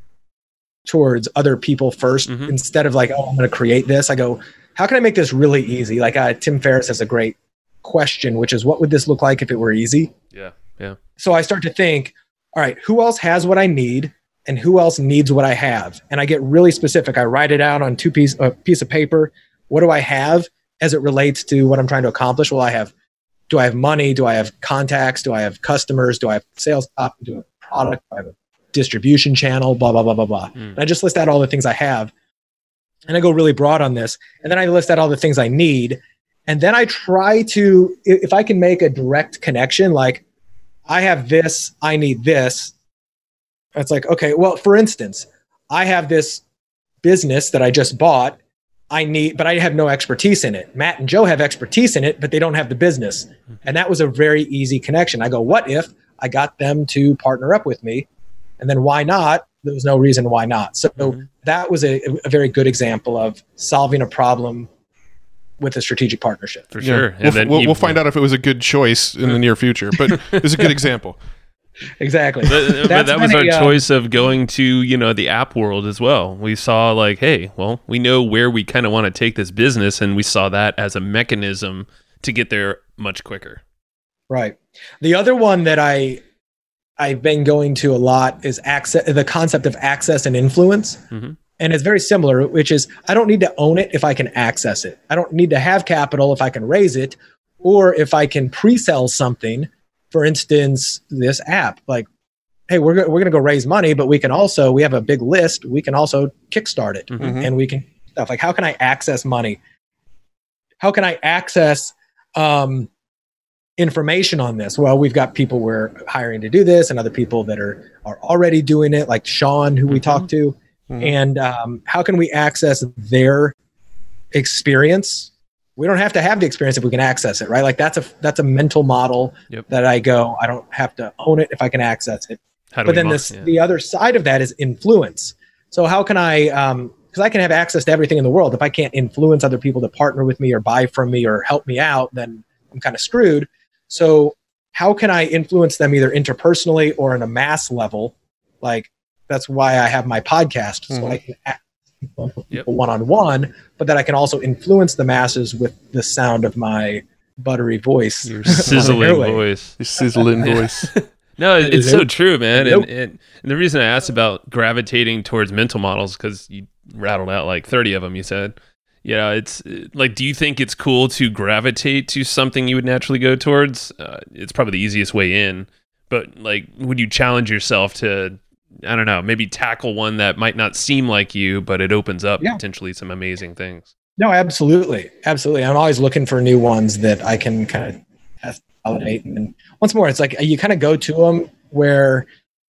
towards other people first,
Mhm.
instead of like, oh, I'm going to create this. I go, how can I make this really easy? Like uh, Tim Ferriss has a great question, which is, what would this look like if it were easy?
Yeah. Yeah.
So I start to think, all right, who else has what I need, and who else needs what I have? And I get really specific. I write it out on two piece a piece of paper. What do I have as it relates to what I'm trying to accomplish? Well, I have, do I have money? Do I have contacts? Do I have customers? Do I have sales up? Do I have a product? Do I have a distribution channel? Blah, blah, blah, blah, blah.
Mm.
And I just list out all the things I have. And I go really broad on this. And then I list out all the things I need. And then I try to, i- if I can make a direct connection, like I have this, I need this. It's like, okay, well, for instance, I have this business that I just bought. I need, but I have no expertise in it. Matt and Joe have expertise in it, but they don't have the business. And that was a very easy connection. I go, what if I got them to partner up with me? And then why not? There was no reason why not. So
Mhm.
that was a, a very good example of solving a problem with a strategic partnership.
For
Yeah.
sure.
We'll,
And
f-
then
we'll,
you-
we'll find out if it was a good choice in the near future, but it's a good example.
Exactly.
But, but
That's
that was
been
our
a, uh,
choice of going to, you know, the app world as well. We saw like, hey, well, we know where we kind of want to take this business, and we saw that as a mechanism to get there much quicker.
Right. The other one that I I've been going to a lot is access, the concept of access and influence.
Mhm.
And it's very similar, which is I don't need to own it if I can access it. I don't need to have capital if I can raise it, or if I can pre-sell something. For instance, this app, like, hey, we're go- we're going to go raise money, but we can also, we have a big list. We can also kickstart it,
Mhm.
and we can stuff like, how can I access money? How can I access um, information on this? Well, we've got people we're hiring to do this, and other people that are are already doing it, like Sean, who we
Mhm.
talked to.
Mhm.
And um, how can we access their experience? We don't have to have the experience if we can access it, right? Like that's a that's a mental model
Yep.
that I go, I don't have to own it if I can access it.
How do
But
we
then
mo-
this
yeah.
the other side of that is influence. So how can I um because I can have access to everything in the world. If I can't influence other people to partner with me or buy from me or help me out, then I'm kind of screwed. So how can I influence them either interpersonally or on a mass level? Like that's why I have my podcast, so
Mhm.
I can act
Yep.
one on one, but that I can also influence the masses with the sound of my buttery voice.
Your
on the
sizzling
airway.
voice.
Your sizzling voice.
No, it- it's
Nope.
so true, man.
Nope.
And, and, and the reason I asked about gravitating towards mental models, because you rattled out like thirty of them, you said. Yeah, it's uh, like, do you think it's cool to gravitate to something you would naturally go towards? Uh, it's probably the easiest way in. But like, would you challenge yourself to, I don't know, maybe tackle one that might not seem like you, but it opens up
Yeah.
potentially some amazing things?
No, absolutely. Absolutely. I'm always looking for new ones that I can kind of test, validate. And once more, it's like you kind of go to them where,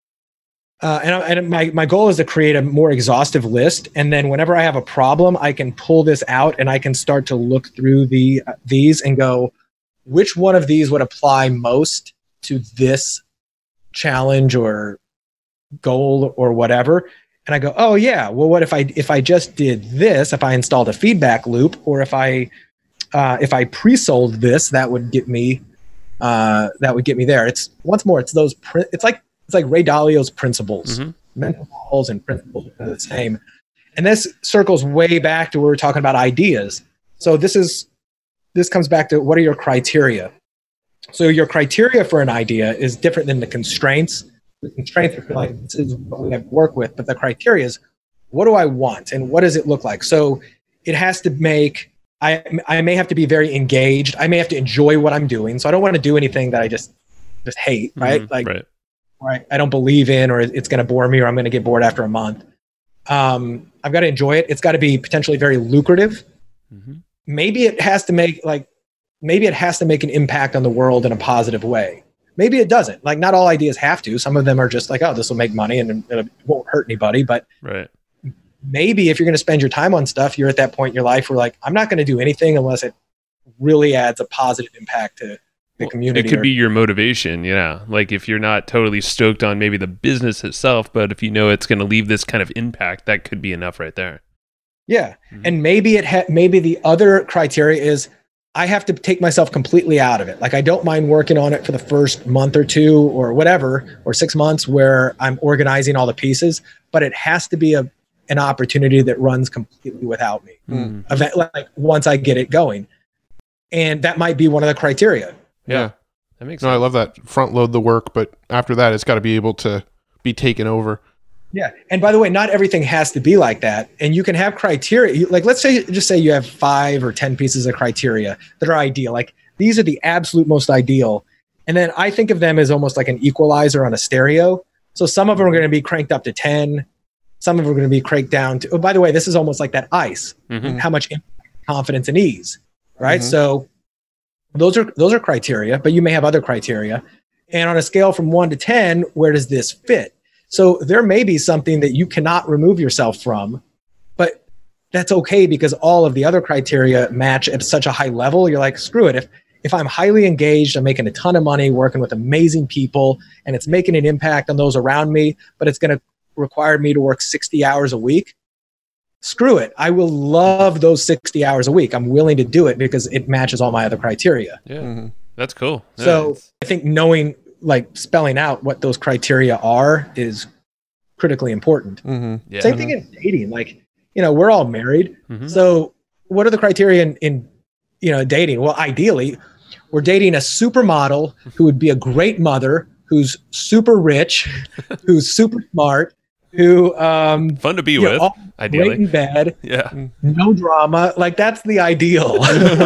uh, and, I- and my, my goal is to create a more exhaustive list. And then whenever I have a problem, I can pull this out and I can start to look through the uh, these and go, which one of these would apply most to this challenge or goal or whatever. And I go, oh yeah, well, what if I if I just did this? If I installed a feedback loop, or if I uh, if I pre-sold this, that would get me uh, that would get me there. It's once more, it's those. Pri- it's like it's like Ray Dalio's principles,
Mhm.
mental models and principles are the same. And this circles way back to where we're talking about ideas. So this is this comes back to what are your criteria? So your criteria for an idea is different than the constraints. The constraints are like, this is what we have to work with, but the criteria is, what do I want and what does it look like? So it has to make, I, I may have to be very engaged. I may have to enjoy what I'm doing. So I don't want to do anything that I just just hate, right?
Mhm.
Like,
right.
right, I don't believe in, or it's going to bore me, or I'm going to get bored after a month. Um, I've got to enjoy it. It's got to be potentially very lucrative.
Mhm.
Maybe it has to make like, maybe it has to make an impact on the world in a positive way. Maybe it doesn't. Like, not all ideas have to. Some of them are just like, oh, this will make money and it won't hurt anybody. But
Right.
maybe if you're going to spend your time on stuff, you're at that point in your life where like, I'm not going to do anything unless it really adds a positive impact to the
Well,
community.
it could
or-
be your motivation, yeah. Like if you're not totally stoked on maybe the business itself, but if you know it's going to leave this kind of impact, that could be enough right there.
Yeah.
Mhm.
And maybe it ha- maybe the other criteria is I have to take myself completely out of it. Like I don't mind working on it for the first month or two or whatever, or six months where I'm organizing all the pieces, but it has to be a an opportunity that runs completely without me.
Mhm.
Event, like once I get it going. And that might be one of the criteria.
Yeah.
That makes
No,
sense.
I love that. Front load the work, but after that, it's got to be able to be taken over.
Yeah. And by the way, not everything has to be like that. And you can have criteria. You- Like, let's say, just say you have five or ten pieces of criteria that are ideal. Like, these are the absolute most ideal. And then I think of them as almost like an equalizer on a stereo. So some of them are going to be cranked up to ten. Some of them are going to be cranked down to, oh, by the way, this is almost like that ice.
Mhm.
How much confidence and ease, right?
Mhm.
So those are, those are criteria, but you may have other criteria. And on a scale from one to ten, where does this fit? So there may be something that you cannot remove yourself from, but that's okay because all of the other criteria match at such a high level. You're like, screw it. If if I'm highly engaged, I'm making a ton of money, working with amazing people, and it's making an impact on those around me, but it's going to require me to work sixty hours a week. Screw it. I will love those sixty hours a week. I'm willing to do it because it matches all my other criteria.
Yeah.
Mhm.
That's cool. Yeah,
So
it's-
I think knowing, like spelling out what those criteria are is critically important.
Mm-hmm.
yeah.
Same thing in dating. Like, you know, we're all married.
Mhm.
So what are the criteria in, in, you know, dating? Well, ideally, we're dating a supermodel who would be a great mother, who's super rich, who's super smart, who um
Fun to be
you know,
with,
all great
ideally.
in bed,
Yeah.
no drama. Like that's the ideal.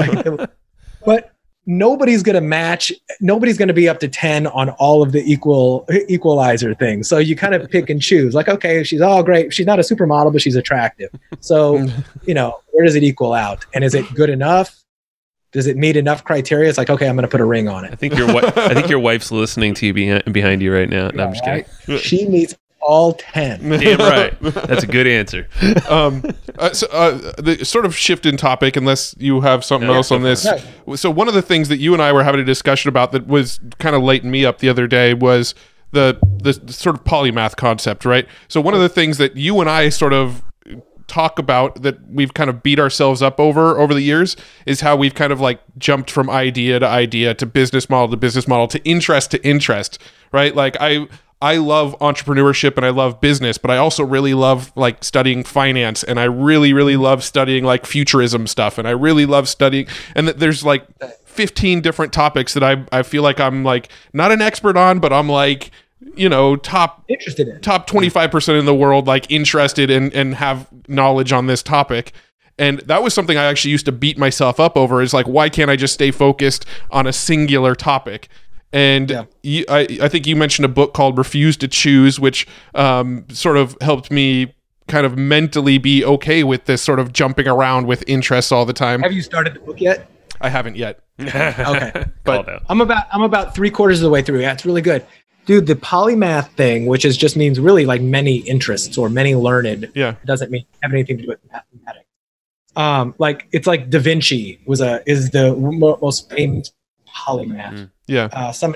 But nobody's going to match. Nobody's going to be up to ten on all of the equal equalizer things. So you kind of pick and choose. Like, okay, she's all great. She's not a supermodel, but she's attractive. So, you know, where does it equal out? And is it good enough? Does it meet enough criteria? It's like, okay, I'm going to put a ring on
I
it.
think your wi- I think your wife's listening to you behind, behind you right now. No, I'm just kidding.
Right? She meets all ten.
Damn right. That's a good answer.
um, uh, so, uh, the sort of shift in topic, unless you have something
Yeah,
else
go
on
for
this.
it.
So one of the things that you and I were having a discussion about that was kind of lighting me up the other day was the, the the sort of polymath concept, right? So one of the things that you and I sort of talk about that we've kind of beat ourselves up over over the years is how we've kind of like jumped from idea to idea to business model to business model to interest to interest, right? Like I I love entrepreneurship and I love business, but I also really love like studying finance and I really, really love studying like futurism stuff. And I really love studying, and th- there's like fifteen different topics that I, I feel like I'm like not an expert on, but I'm like, you know, top,
Interested in.
top twenty-five percent in the world, like interested and, and have knowledge on this topic. And that was something I actually used to beat myself up over is like, why can't I just stay focused on a singular topic? And
Yeah.
you, I, I think you mentioned a book called Refuse to Choose, which um, sort of helped me kind of mentally be okay with this sort of jumping around with interests all the time.
Have you started the book yet?
I haven't yet.
Okay.
Called out.
I'm about I'm about three quarters of the way through. Yeah, it's really good. Dude, the polymath thing, which is just means really like many interests or many learned,
Yeah.
it doesn't mean have anything to do with mathematics. Um, like it's like Da Vinci was a is the mo- most famous polymath.
Mm.
Yeah.
Uh, some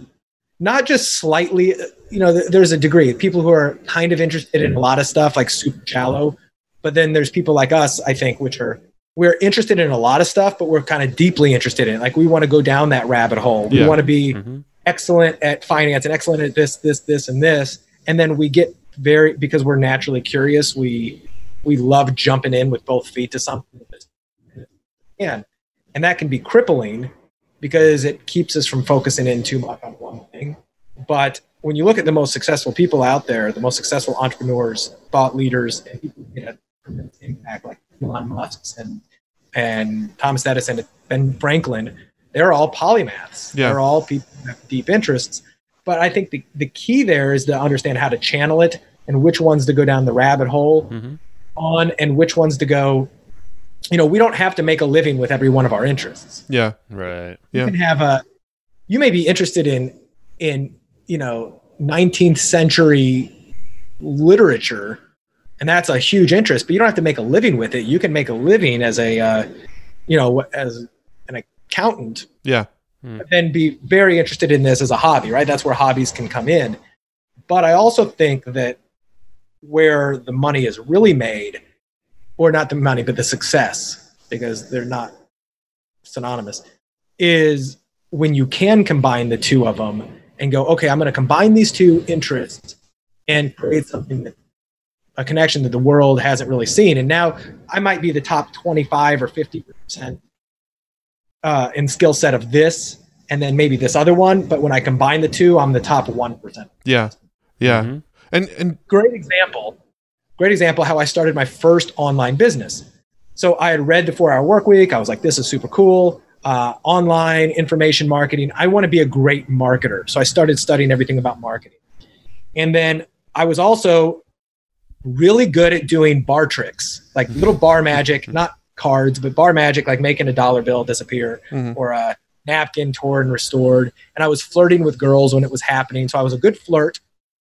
not just slightly, uh, you know, th- there's a degree. People who are kind of interested in a lot of stuff, like super shallow, but then there's people like us, I think, which are we're interested in a lot of stuff, but we're kind of deeply interested in it. Like we want to go down that rabbit hole. We
Yeah.
want to be
Mhm.
excellent at finance and excellent at this, this, this, and this. And then we get very, because we're naturally curious, we we love jumping in with both feet to something. And, and that can be crippling because it keeps us from focusing in too much on one thing. But when you look at the most successful people out there, the most successful entrepreneurs, thought leaders, and people who get impact like Elon Musk and, and Thomas Edison and Ben Franklin, they're all polymaths.
Yeah.
They're all people who have deep interests. But I think the, the key there is to understand how to channel it and which ones to go down the rabbit hole
Mm-hmm.
on and which ones to go. You know, we don't have to make a living with every one of our interests.
Yeah.
Right.
You
Yeah.
can have a, you may be interested in, in, you know, nineteenth century literature, and that's a huge interest, but you don't have to make a living with it. You can make a living as a, uh, you know, as an accountant,
Yeah.
but then be very interested in this as a hobby, right? That's where hobbies can come in. But I also think that where the money is really made, or not the money, but the success, because they're not synonymous, is when you can combine the two of them and go, okay, I'm going to combine these two interests and create something that, a connection that the world hasn't really seen. And now I might be the top twenty-five or fifty percent uh, in skill set of this, and then maybe this other one. But when I combine the two, I'm the top one percent.
Yeah. Yeah.
Mhm.
And and
Great example. Great example how I started my first online business. So I had read the four hour work week. I was like, this is super cool. Uh, online information marketing. I want to be a great marketer. So I started studying everything about marketing. And then I was also really good at doing bar tricks, like little bar magic, not cards, but bar magic, like making a dollar bill disappear
Mhm.
or a napkin torn and restored. And I was flirting with girls when it was happening. So I was a good flirt.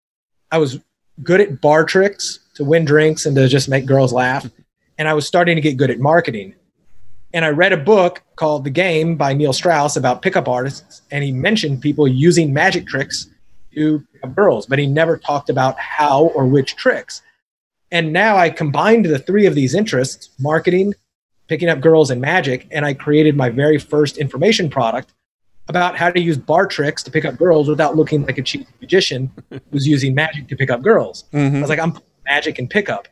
I was good at bar tricks to win drinks and to just make girls laugh. And I was starting to get good at marketing. And I read a book called The Game by Neil Strauss about pickup artists. And he mentioned people using magic tricks to pick up girls, but he never talked about how or which tricks. And now I combined the three of these interests, marketing, picking up girls, and magic. And I created my very first information product about how to use bar tricks to pick up girls without looking like a cheap magician who's using magic to pick up girls.
Mhm.
I was like, I'm magic and pickup.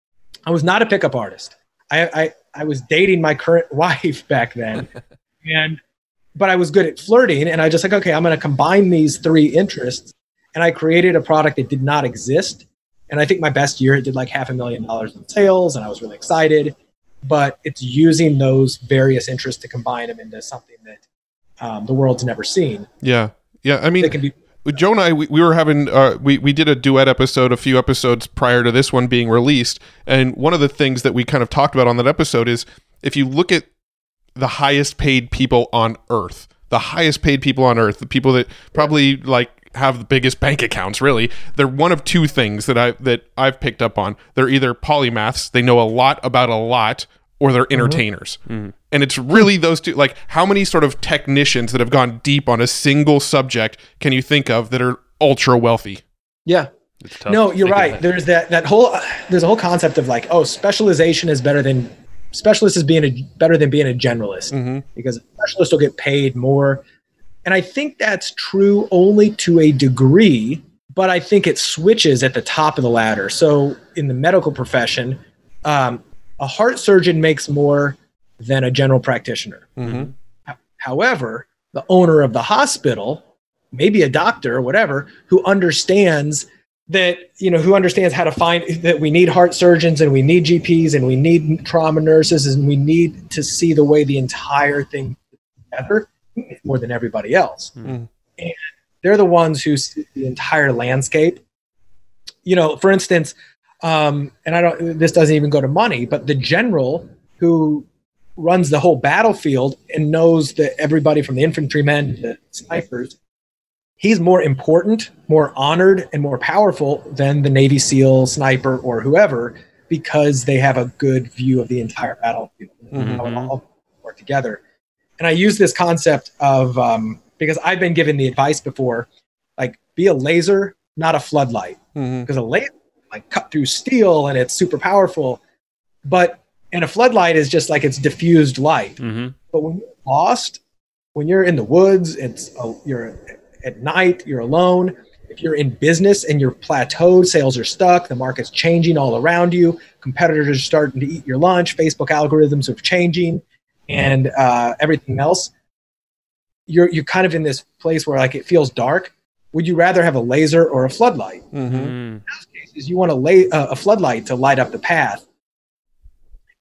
I was not a pickup artist. I, I, I was dating my current wife back then. and but I was good at flirting. And I just like, okay, I'm going to combine these three interests. And I created a product that did not exist. And I think my best year, it did like half a million dollars in sales. And I was really excited. But it's using those various interests to combine them into something that um, the world's never seen.
Yeah. Yeah. I mean,
That can be
Joe and I, we, we were having, uh, we, we did a duet episode a few episodes prior to this one being released. And one of the things that we kind of talked about on that episode is if you look at the highest paid people on earth, the highest paid people on earth, the people that probably like have the biggest bank accounts, really, they're one of two things that I, that I've picked up on. They're either polymaths, they know a lot about a lot, or they're entertainers.
Mm-hmm.
And it's really those two. Like, how many sort of technicians that have gone deep on a single subject can you think of that are ultra wealthy?
yeah.
It's tough
No,
to
you're
think of
right.
that.
There's that that whole there's a whole concept of like, oh, specialization is better than specialist is being a better than being a generalist
Mm-hmm.
because a specialist will get paid more. And I think that's true only to a degree, but I think it switches at the top of the ladder. So in the medical profession, um, a heart surgeon makes more than a general practitioner.
Mm-hmm.
However, the owner of the hospital, maybe a doctor or whatever, who understands that, you know, who understands how to find that we need heart surgeons and we need G Ps and we need trauma nurses and we need to see the way the entire thing together more than everybody else.
Mm.
And they're the ones who see the entire landscape. You know, for instance, um, and I don't, this doesn't even go to money, but the general who runs the whole battlefield and knows that everybody from the infantrymen to snipers, he's more important, more honored, and more powerful than the Navy SEAL, sniper, or whoever, because they have a good view of the entire battlefield,
Mhm.
how it all work together. And I use this concept of, um, because I've been given the advice before, like be a laser, not a floodlight.
Mm-hmm.
Because a laser like cut through steel and it's super powerful, but and a floodlight is just like it's diffused light.
Mm-hmm.
But when you're lost, when you're in the woods, it's a, you're at night, you're alone. If you're in business and you're plateaued, sales are stuck, the market's changing all around you, competitors are starting to eat your lunch, Facebook algorithms are changing, and uh, everything else. You're you're kind of in this place where like it feels dark. Would you rather have a laser or a floodlight?
Mm-hmm.
Mm.
In those cases, you want a, la- uh, a floodlight to light up the path.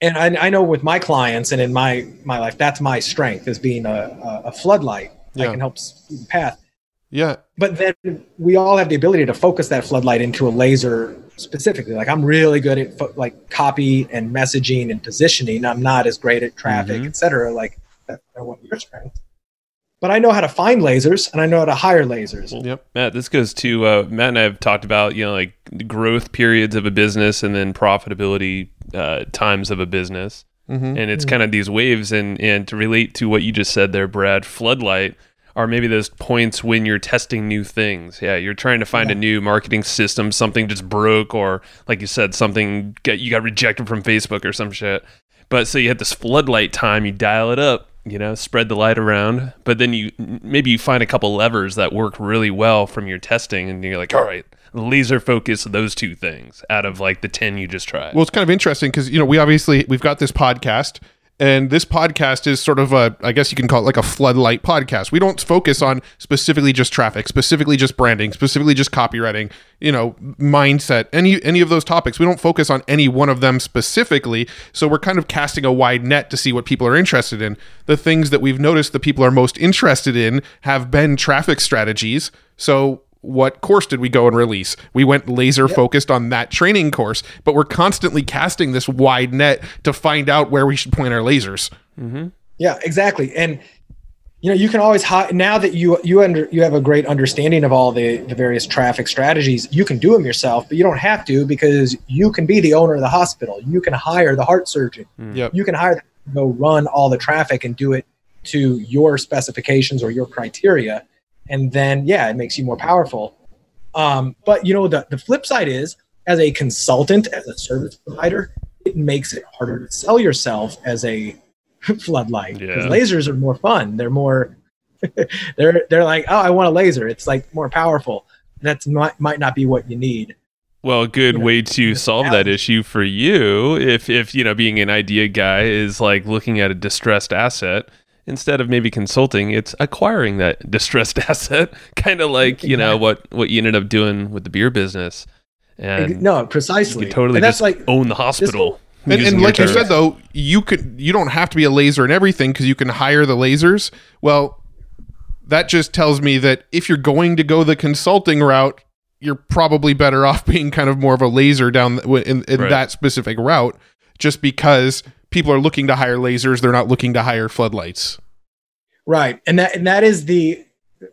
and I, I know with my clients and in my my life, that's my strength, is being a, a, a floodlight.
Yeah.
I can help speed the path.
Yeah.
But then we all have the ability to focus that floodlight into a laser specifically. Like I'm really good at fo- like copy and messaging and positioning. I'm not as great at traffic,
Mhm.
et cetera. Like that's what your strength. But I know how to find lasers and I know how to hire lasers.
Yep.
Matt, this goes to uh, Matt and I have talked about, you know, like the growth periods of a business and then profitability uh, times of a business.
Mm-hmm.
And it's kind of these waves. And, and to relate to what you just said there, Brad, floodlight are maybe those points when you're testing new things. Yeah, you're trying to find
Yeah.
a new marketing system, something just broke, or like you said, something get, you got rejected from Facebook or some shit. But so you hit this floodlight time, you dial it up, you know, spread the light around, but then you maybe you find a couple levers that work really well from your testing, and you're like, all right, laser focus those two things out of like the ten you just tried.
Well, it's kind of interesting because, you know, we obviously, we've got this podcast, and this podcast is sort of a, I guess you can call it like a floodlight podcast. We don't focus on specifically just traffic, specifically just branding, specifically just copywriting, you know, mindset, any any of those topics. We don't focus on any one of them specifically. So we're kind of casting a wide net to see what people are interested in. The things that we've noticed that people are most interested in have been traffic strategies. So what course did we go and release? We went laser
Yep.
focused on that training course, but we're constantly casting this wide net to find out where we should point our lasers.
Mm-hmm.
Yeah, exactly. And you know, you can always hi- now that you you under you have a great understanding of all the the various traffic strategies, you can do them yourself, but you don't have to, because you can be the owner of the hospital. You can hire the heart surgeon.
Yep.
You can hire them to go run all the traffic and do it to your specifications or your criteria. And then, yeah, it makes you more powerful. Um, but, you know, the, the flip side is, as a consultant, as a service provider, it makes it harder to sell yourself as a floodlight. Because
Yeah.
lasers are more fun. They're more, they're they're like, oh, I want a laser. It's like more powerful. That's might, might not be what you need.
Well, a good
You know,
way to solve that
yeah.
issue for you, if if you know, being an idea guy, is like looking at a distressed asset. Instead of maybe consulting, it's acquiring that distressed asset, kind of like, you know, what, what you ended up doing with the beer business. And
no,
you
precisely.
can totally
and that's
just
like,
own the hospital.
And,
using
and
your
like you
terms.
said, though, you could you don't have to be a laser and everything, because you can hire the lasers. Well, that just tells me that if you're going to go the consulting route, you're probably better off being kind of more of a laser down the, in, in
Right.
that specific route, just because people are looking to hire lasers. They're not looking to hire floodlights.
right. And that, and that is the,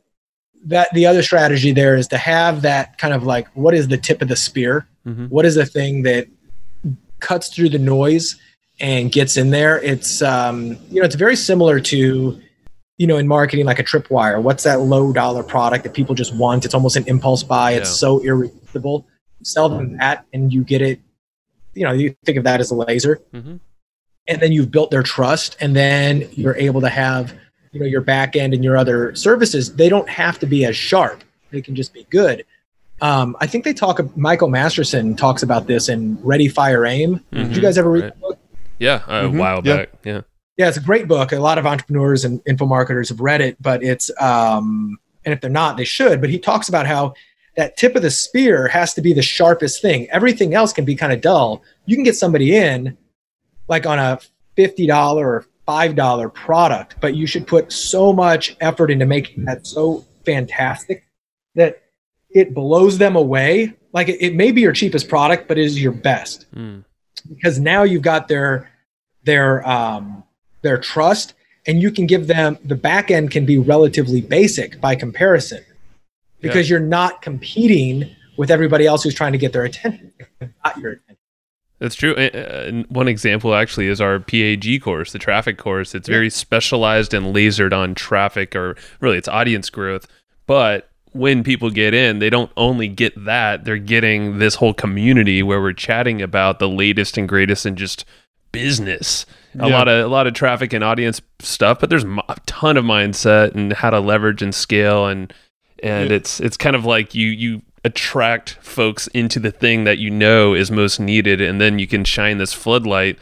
that the other strategy there is to have that kind of like, what is the tip of the spear?
Mhm.
What is the thing that cuts through the noise and gets in there? It's, um, you know, it's very similar to, you know, in marketing, like a tripwire. What's that low dollar product that people just want? It's almost an impulse buy. It's
Yeah.
so irresistible. Sell them that and you get it. You know, you think of that as a laser,
Mhm.
and then you've built their trust, and then you're able to have, you know, your back end and your other services. They don't have to be as sharp. They can just be good. Um, I think they talk, Michael Masterson talks about this in Ready, Fire, Aim. Did you
Mhm.
guys ever read
Right.
the book?
Yeah, a
Mhm.
while
Yeah.
back. Yeah.
Yeah, it's a great book. A lot of entrepreneurs and info marketers have read it, but it's, um, and if they're not, they should. But he talks about how that tip of the spear has to be the sharpest thing. Everything else can be kind of dull. You can get somebody in like on a fifty dollars or five dollars product, but you should put so much effort into making that so fantastic that it blows them away. Like it, it may be your cheapest product, but it is your best,
Mm.
because now you've got their their um, their trust, and you can give them, the back end can be relatively basic by comparison, because you're not competing with everybody else who's trying to get their attention. Not your attention.
That's true. Uh, uh, one example actually is our P A G course, the traffic course. It's very specialized and lasered on traffic, or really it's audience growth. But when people get in, they don't only get that, they're getting this whole community where we're chatting about the latest and greatest in just business. A
Yeah.
lot of a lot of traffic and audience stuff, but there's m- a ton of mindset and how to leverage and scale, and and
Yeah.
it's it's kind of like you you attract folks into the thing that you know is most needed, and then you can shine this floodlight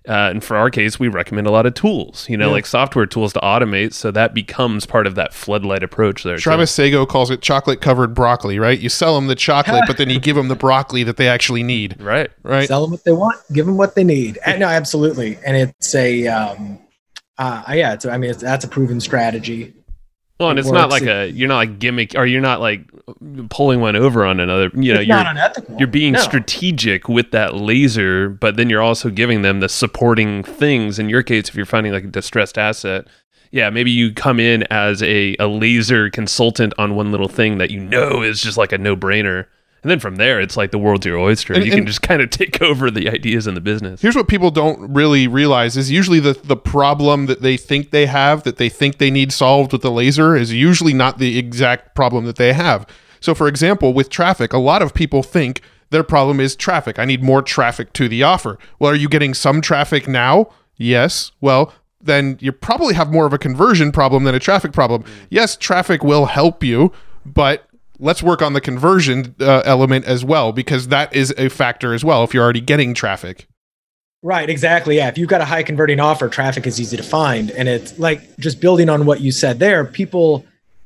Uh, and for our case, we recommend a lot of tools, you know,
Yeah.
like software tools to automate. So that becomes part of that floodlight approach there.
Travis Sago calls it chocolate covered broccoli, right? You sell them the chocolate, but then you give them the broccoli that they actually need,
too. Right.
right?
Sell them what they want, give them what they need. And, no, absolutely. And it's a, um, uh, yeah, it's, I mean, it's, that's a proven strategy.
Well, and
It
it's not
works.
like a, you're not like gimmick, or you're not like pulling one over on another, you know,
It's
you're,
not unethical.
you're being
No.
strategic with that laser, but then you're also giving them the supporting things. In your case, if you're finding like a distressed asset, yeah, maybe you come in as a, a laser consultant on one little thing that you know is just like a no-brainer. And then from there, it's like the world's your oyster.
And-
you can
and-
just kind of take over the ideas in the business.
Here's what people don't really realize is usually the, the problem that they think they have, that they think they need solved with the laser, is usually not the exact problem that they have. So, for example, with traffic, a lot of people think their problem is traffic. I need more traffic to the offer. Well, are you getting some traffic now? Yes. Well, then you probably have more of a conversion problem than a traffic problem. Yes, traffic will help you, but let's work on the conversion uh, element as well, because that is a factor as well if you're already getting traffic.
Right, exactly. Yeah, if you've got a high converting offer, traffic is easy to find. And it's like just building on what you said there, people,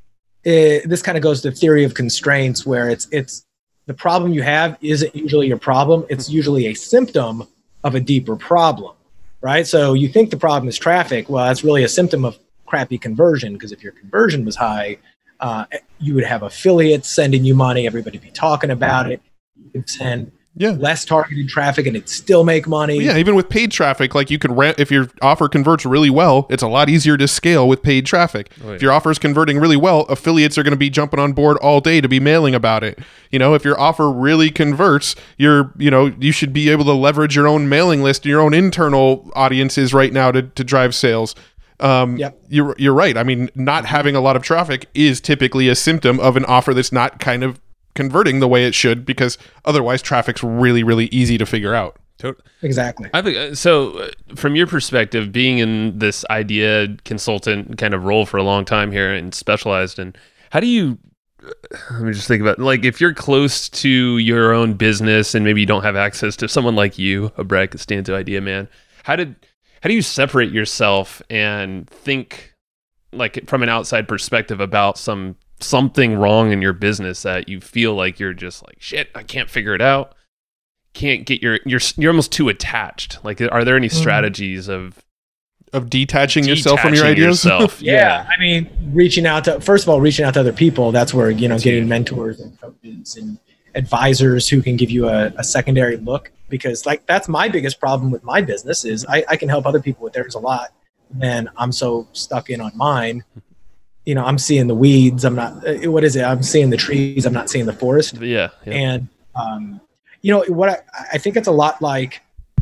eh, this kind of goes to theory of constraints, where it's it's the problem you have isn't usually your problem. It's usually a symptom of a deeper problem, right? So you think the problem is traffic. Well, that's really a symptom of crappy conversion, because if your conversion was high, uh, you would have affiliates sending you money. Everybody would be talking about it. You could send
Yeah.
less targeted traffic and it'd still make money.
Yeah, even with paid traffic, like you can ramp, if your offer converts really well, it's a lot easier to scale with paid traffic.
Oh, yeah.
If your offer is converting really well, affiliates are going to be jumping on board all day to be mailing about it. You know, if your offer really converts, you're, you know, you should be able to leverage your own mailing list and your own internal audiences right now to, to drive sales. Um,
Yep.
You're you're right. I mean, not having a lot of traffic is typically a symptom of an offer that's not kind of converting the way it should, because otherwise traffic's really, really easy to figure out.
Exactly.
I think uh, so. uh, From your perspective, being in this idea consultant kind of role for a long time here and specialized in, how do you? uh, Let me just think about, like, if you're close to your own business and maybe you don't have access to someone like you, a Brad Costanzo idea man. How did how do you separate yourself and think like from an outside perspective about some something wrong in your business that you feel like you're just like, shit, I can't figure it out. Can't get your you're you're almost too attached. Like, are there any strategies of
Of detaching, yourself from your
detaching
ideas.
yourself?
Yeah. I mean, reaching out to, first of all, reaching out to other people. That's where, you know, getting mentors and coaches and advisors who can give you a, a secondary look, because like, that's my biggest problem with my business is I, I can help other people with theirs a lot. And I'm so stuck in on mine. You know, I'm seeing the weeds. I'm not, uh, what is it? I'm seeing the trees. I'm not seeing the forest.
Yeah, yeah.
And, um, you know, what I, I think it's a lot like,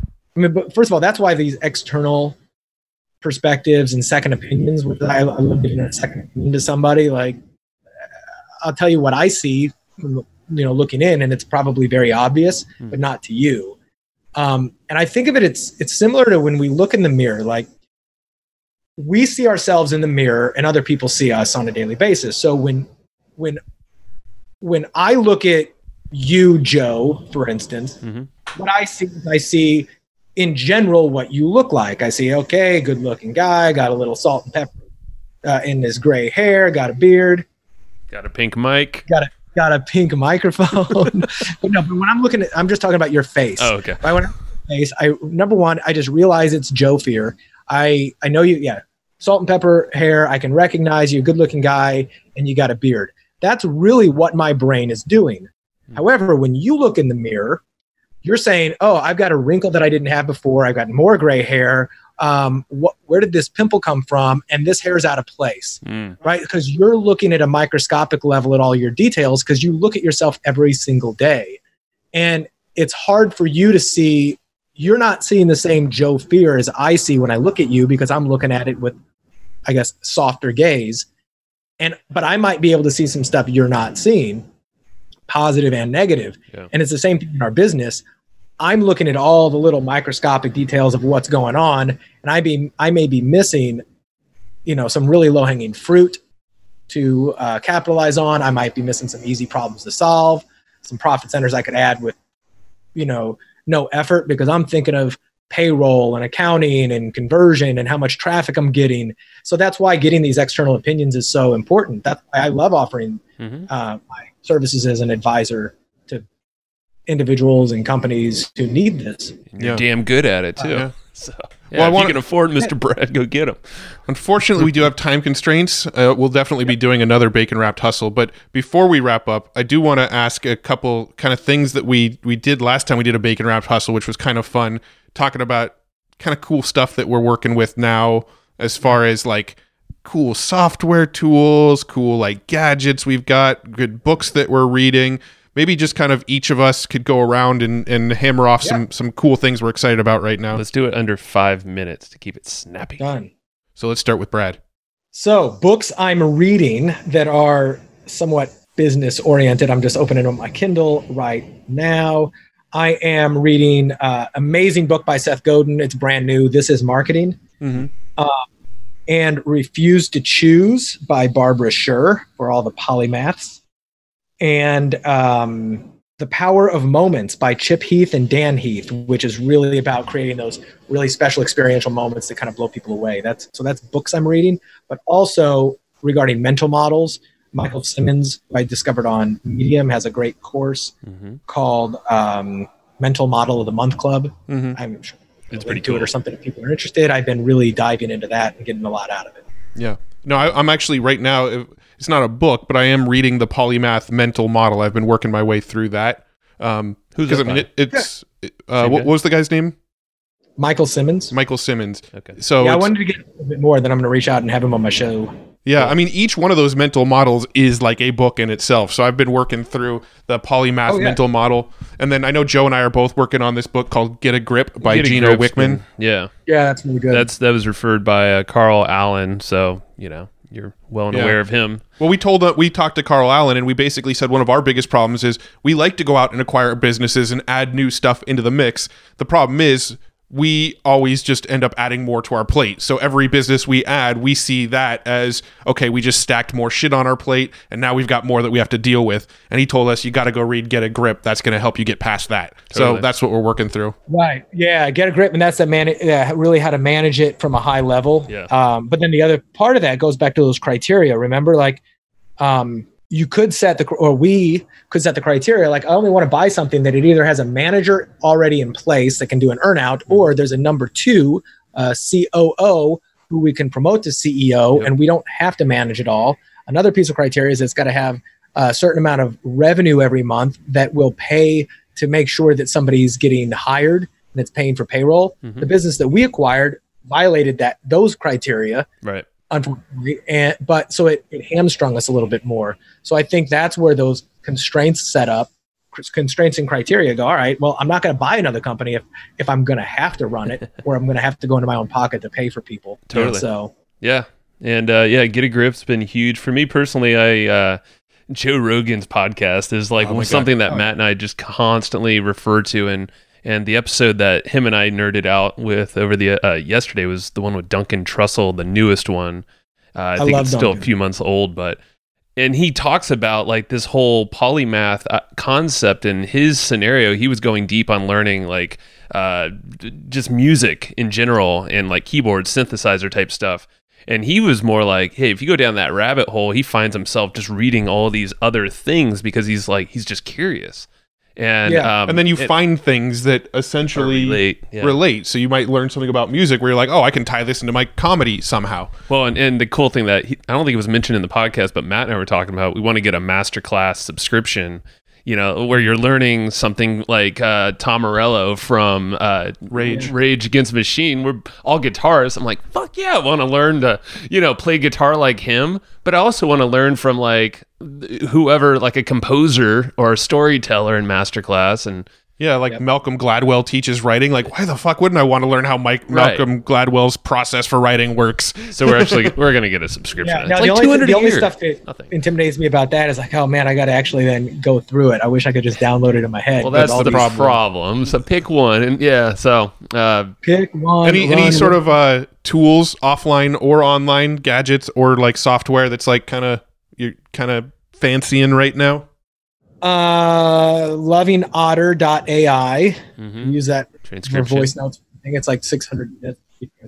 I mean, but first of all, that's why these external perspectives and second opinions, which I, I love giving a second opinion to somebody. Like, I'll tell you what I see, you know, looking in, and it's probably very obvious,
Hmm.
but not to you. Um, and I think of it, it's, it's similar to when we look in the mirror, like we see ourselves in the mirror and other people see us on a daily basis. So when, when, when I look at you, Joe, for instance,
Mhm.
what I see is I see in general what you look like. I see, okay, good looking guy, got a little salt and pepper uh, in his gray hair, got a beard,
Got a pink mic.
got a got a pink microphone. But no, but when I'm looking at, I'm just talking about your face.
Oh, okay.
Right? When I'm looking at your face, I number one, I just realize it's Joe Fear. I I know you, yeah, salt and pepper hair. I can recognize you, good looking guy, and you got a beard. That's really what my brain is doing. However, when you look in the mirror, you're saying, oh, I've got a wrinkle that I didn't have before. I've got more gray hair. Um, what, where did this pimple come from? And this hair's out of place,
Mm.
right? Because you're looking at a microscopic level at all your details, because you look at yourself every single day. And it's hard for you to see, you're not seeing the same Joe Fear as I see when I look at you, because I'm looking at it with, I guess, softer gaze. And, but I might be able to see some stuff you're not seeing, positive and negative.
Yeah.
And it's the same thing in our business. I'm looking at all the little microscopic details of what's going on, and I be I may be missing, you know, some really low hanging fruit to uh, capitalize on. I might be missing some easy problems to solve, some profit centers I could add with, you know, no effort, because I'm thinking of payroll and accounting and conversion and how much traffic I'm getting. So that's why getting these external opinions is so important. That's why I love offering mm-hmm. uh, my services as an advisor to individuals and companies who need this.
And you're yeah. damn good at it too. Uh, yeah. So yeah,
well,
if
wanna,
you can afford Mister Brad, go get him.
Unfortunately, we do have time constraints. Uh, we'll definitely be doing another Bacon Wrapped Hustle. But before we wrap up, I do want to ask a couple kind of things that we we did last time we did a Bacon Wrapped Hustle, which was kind of fun, talking about kind of cool stuff that we're working with now as far as like cool software tools, cool like gadgets we've got, good books that we're reading. Maybe just kind of each of us could go around and, and hammer off yeah. some some cool things we're excited about right now.
Let's do it under five minutes to keep it snappy.
Done.
So let's start with Brad.
So books I'm reading that are somewhat business oriented. I'm just opening up my Kindle right now. I am reading an uh, amazing book by Seth Godin. It's brand new. This is Marketing. Mm-hmm. Uh, and Refuse to Choose by Barbara Sher for all the polymaths. And um, The Power of Moments by Chip Heath and Dan Heath, which is really about creating those really special experiential moments that kind of blow people away. That's so that's books I'm reading, but also regarding mental models. Michael Simmons, who I discovered on Medium, has a great course mm-hmm. called um, Mental Model of the Month Club. Mm-hmm. I'm sure
it's pretty
cool.
It
or something if people are interested. I've been really diving into that and getting a lot out of it.
Yeah. No, I, I'm actually right now. It's not a book, but I am reading the Polymath Mental Model. I've been working my way through that. Um,
Who's that?
I mean, it, it's uh, what, what was the guy's name?
Michael Simmons.
Michael Simmons.
Okay.
So
yeah, I wanted to get a bit more. Then I'm going to reach out and have him on my show.
Yeah, I mean, each one of those mental models is like a book in itself. So I've been working through the Polymath oh, yeah. Mental Model. And then I know Joe and I are both working on this book called Get a Grip by Get Gino Wickman.
Been, yeah.
Yeah, that's really good.
That's That was referred by uh, Carl Allen. So, you know, you're well and
yeah.
aware of him.
Well, we told uh, we talked to Carl Allen, and we basically said one of our biggest problems is we like to go out and acquire businesses and add new stuff into the mix. The problem is we always just end up adding more to our plate. So every business we add, we see that as, okay, we just stacked more shit on our plate, and now we've got more that we have to deal with. And he told us, you got to go read Get a Grip. That's going to help you get past that. Totally. So that's what we're working through. Right.
Yeah, Get a Grip, and that's that man- uh, really how to manage it from a high level.
Yeah.
Um, but then the other part of that goes back to those criteria. Remember, like, um, you could set the, or we could set the criteria, like, I only want to buy something that it either has a manager already in place that can do an earnout, or there's a number two, uh, C O O, who we can promote to C E O, yep. and we don't have to manage it all. Another piece of criteria is it's got to have a certain amount of revenue every month that will pay to make sure that somebody's getting hired and it's paying for payroll. Mm-hmm. The business that we acquired violated that those criteria.
Right.
Unfortunately, and but so it, it hamstrung us a little bit more. So I think that's where those constraints set up, constraints and criteria go, all right, well, I'm not going to buy another company if if I'm going to have to run it, or I'm going to have to go into my own pocket to pay for people.
Totally.
So
yeah, and uh, yeah, Get a Grip's been huge for me personally. I uh, Joe Rogan's podcast is like oh something God. that oh. Matt and I just constantly refer to, and. And the episode that him and I nerded out with over the uh, yesterday was the one with Duncan Trussell, the newest one. Uh, I, I think it's still Duncan. a few months old, but and he talks about like this whole polymath uh, concept. In his scenario, he was going deep on learning like uh, d- just music in general and like keyboard synthesizer type stuff. And he was more like, hey, if you go down that rabbit hole, he finds himself just reading all these other things because he's like he's just curious. And
yeah.
um,
and then you
it,
find things that essentially
relate, yeah.
relate. So you might learn something about music where you're like, oh, I can tie this into my comedy somehow.
Well, and, and the cool thing that he, I don't think it was mentioned in the podcast, but Matt and I were talking about, we want to get a masterclass subscription, you know, where you're learning something like uh, Tom Morello from uh, Rage Rage Against the Machine. We're all guitarists. I'm like, fuck yeah, I want to learn to, you know, play guitar like him. But I also want to learn from like whoever, like a composer or a storyteller in masterclass. And
yeah, like yep. Malcolm Gladwell teaches writing. Like, why the fuck wouldn't I want to learn how Mike
right.
Malcolm Gladwell's process for writing works?
So we're actually we're gonna get a subscription.
Yeah, now,
it's
the
like
only, the only
year.
stuff that
Nothing.
intimidates me about that is like, oh man, I got to actually then go through it. I wish I could just download it in my head.
Well, that's the
these
problem. problem. So pick one, and yeah, so uh,
pick one.
Any any sort of uh, tools, offline or online, gadgets or like software that's like kind of you're kind of fancying right now.
Uh, loving otter dot A I.
Mm-hmm.
Use that for voice notes. I think it's like six hundred minutes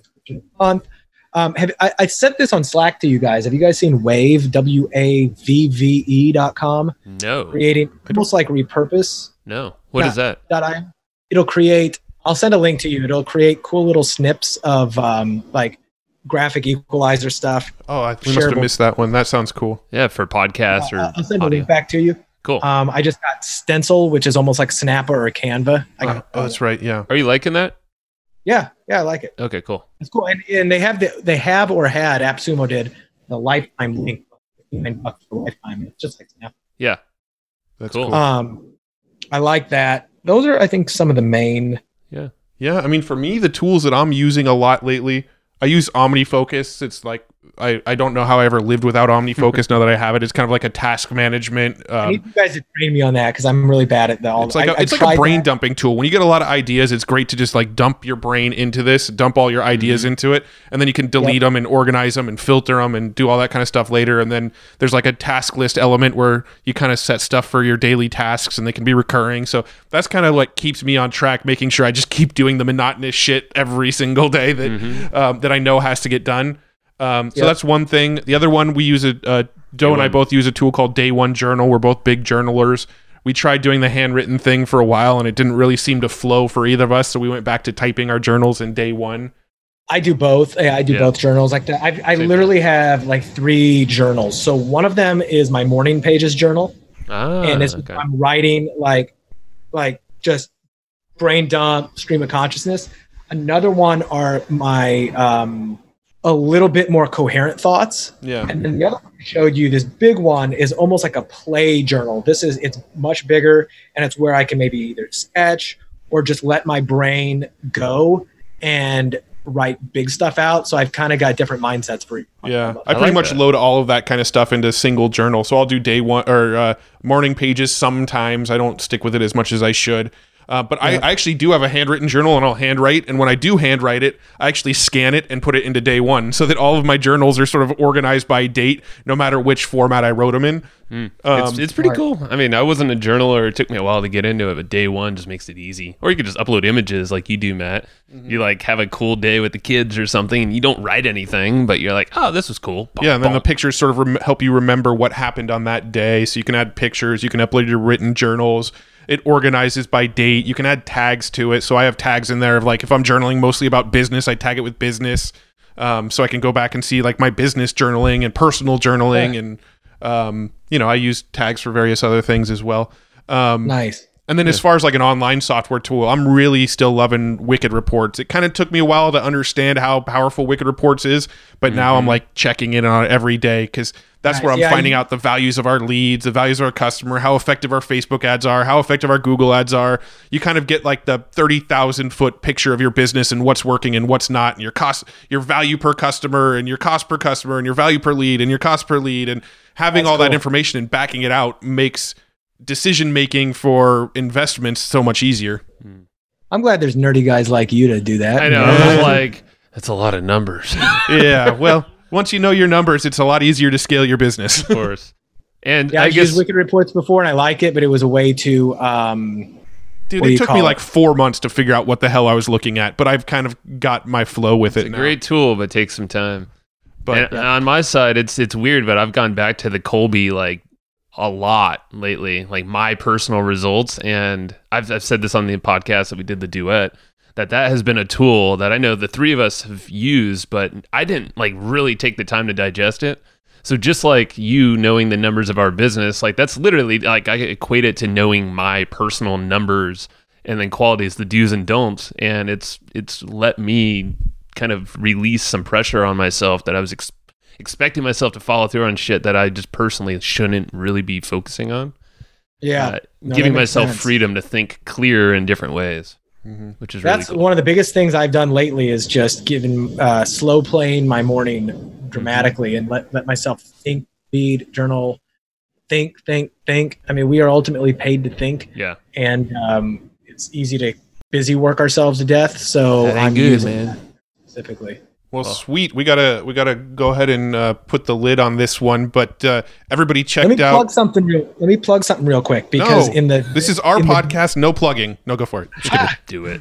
a month. Um, have I, I sent this on Slack to you guys. Have you guys seen Wave, W A V V E dot com?
No.
Creating almost like repurpose.
No. What
dot,
is that?
Dot I, it'll create, I'll send a link to you. It'll create cool little snips of um, like graphic equalizer stuff.
Oh, I we must have missed that one. That sounds cool.
Yeah, for podcasts
uh,
or
I'll send
audio.
a link back to you.
Cool.
Um, I just got Stencil, which is almost like Snappa or Canva. I got,
Uh, oh, that's right. Yeah.
Are you liking that?
Yeah, yeah, I like it.
Okay, cool.
It's cool, and, and they have the they have or had AppSumo did the lifetime link, fifty-nine bucks for lifetime. It's just like Snap.
Yeah,
That's
Cool.
cool.
Um, I like that. Those are, I think, some of the main.
yeah.
Yeah, I mean, for me, the tools that I'm using a lot lately, I use OmniFocus. It's like I, I don't know how I ever lived without OmniFocus. Now that I have it, it's kind of like a task management.
I
Um,
need you guys to train me on that because I'm really bad at the all.
it's like
I,
a, it's
I
like a
tried
brain
that.
dumping tool. When you get a lot of ideas, it's great to just like dump your brain into this, dump all your ideas into it, and then you can delete
Yep.
them and organize them and filter them and do all that kind of stuff later. And then there's like a task list element where you kind of set stuff for your daily tasks and they can be recurring. So that's kind of what keeps me on track, making sure I just keep doing the monotonous shit every single day that
Mm-hmm.
um, that I know has to get done. Um, so
Yep.
that's one thing. The other one, we use a uh, Doe and I
one.
both use a tool called Day One Journal. We're both big journalers. We tried doing the handwritten thing for a while, and it didn't really seem to flow for either of us. So we went back to typing our journals in Day One.
I do both. Yeah, I do
Yeah.
both journals like that. I, I
Same
literally have like three journals. So one of them is my morning pages journal,
Ah,
and it's
okay.
I'm writing like like just brain dump, stream of consciousness. Another one are my um, a little bit more coherent thoughts.
Yeah.
And then the other one I showed you, this big one, is almost like a play journal. This is, it's much bigger, and it's where I can maybe either sketch or just let my brain go and write big stuff out. So I've kind of got different mindsets for each one.
Yeah, I
I
pretty
like
much
that.
load all of that kind of stuff into a single journal. So I'll do day one or uh, morning pages sometimes. I don't stick with it as much as I should. Uh, but I,
Yeah.
I actually do have a handwritten journal, and I'll handwrite. And when I do handwrite it, I actually scan it and put it into day one, so that all of my journals are sort of organized by date, no matter which format I wrote them in. Um,
it's, it's pretty
Smart.
cool. I mean, I wasn't a journaler. It took me a while to get into it, but day one just makes it easy. Or you could just upload images like you do, Matt. You like have a cool day with the kids or something, and you don't write anything, but you're like, oh, this was cool.
Yeah, and then the
Bonk.
pictures sort of rem- help you remember what happened on that day. So you can add pictures, you can upload your written journals. It organizes by date. You can add tags to it. So I have tags in there of like, if I'm journaling mostly about business, I tag it with business. Um, so I can go back and see like my business journaling and personal journaling.
Yeah.
And, um, you know, I use tags for various other things as well. Um,
Nice.
And then as far as like an online software tool, I'm really still loving Wicked Reports. It kind of took me a while to understand how powerful Wicked Reports is, but now I'm like checking in on it every day because that's
Nice.
where I'm
Yeah,
finding
you-
out the values of our leads, the values of our customer, how effective our Facebook ads are, how effective our Google ads are. You kind of get like the thirty thousand foot picture of your business and what's working and what's not, and your cost, your value per customer, and your cost per customer, and your value per lead, and your cost per lead. And having
That's
all that
cool.
information and backing it out makes decision making for investments so much easier.
I'm glad there's nerdy guys like you to do that.
I know.
Yeah.
I was like, that's a lot of numbers.
Yeah, well, once you know your numbers, it's a lot easier to scale your business.
Of course. And
Yeah,
I
I've
guess
used Wicked Reports before, and I like it, but it was a way to um,
Dude,
What do
it
you
took
call
me
it?
like four months to figure out what the hell I was looking at, but I've kind of got my flow with
it's
it
a
now.
great tool, but takes some time.
But
And on my side, it's it's weird, but I've gone back to the Colby like a lot lately, like my personal results. And I've, I've said this on the podcast that we did the duet, that that has been a tool that I know the three of us have used, but I didn't like really take the time to digest it. So just like you knowing the numbers of our business, like that's literally like I equate it to knowing my personal numbers and then qualities, the do's and don'ts. And it's it's let me kind of release some pressure on myself that I was ex- expecting myself to follow through on shit that I just personally shouldn't really be focusing on.
yeah,
Uh,
No,
giving
that makes
myself
sense.
freedom to think clear in different ways,
Mhm.
which is
That's
really cool.
one of the biggest things I've done lately is just giving uh, slow playing my morning dramatically and let, let myself think, read, journal, think, think, think. I mean, we are ultimately paid to think,
Yeah.
and um, it's easy to busy work ourselves to death. So
That ain't
I'm
good,
using
man.
that specifically.
Well, sweet. We gotta we gotta go ahead and uh, put the lid on this one. But uh, everybody checked
Let me
out.
plug something. Real, let me plug something real quick because
No,
in the
this is our
in the-
podcast. No plugging. No, go for it.
Do it.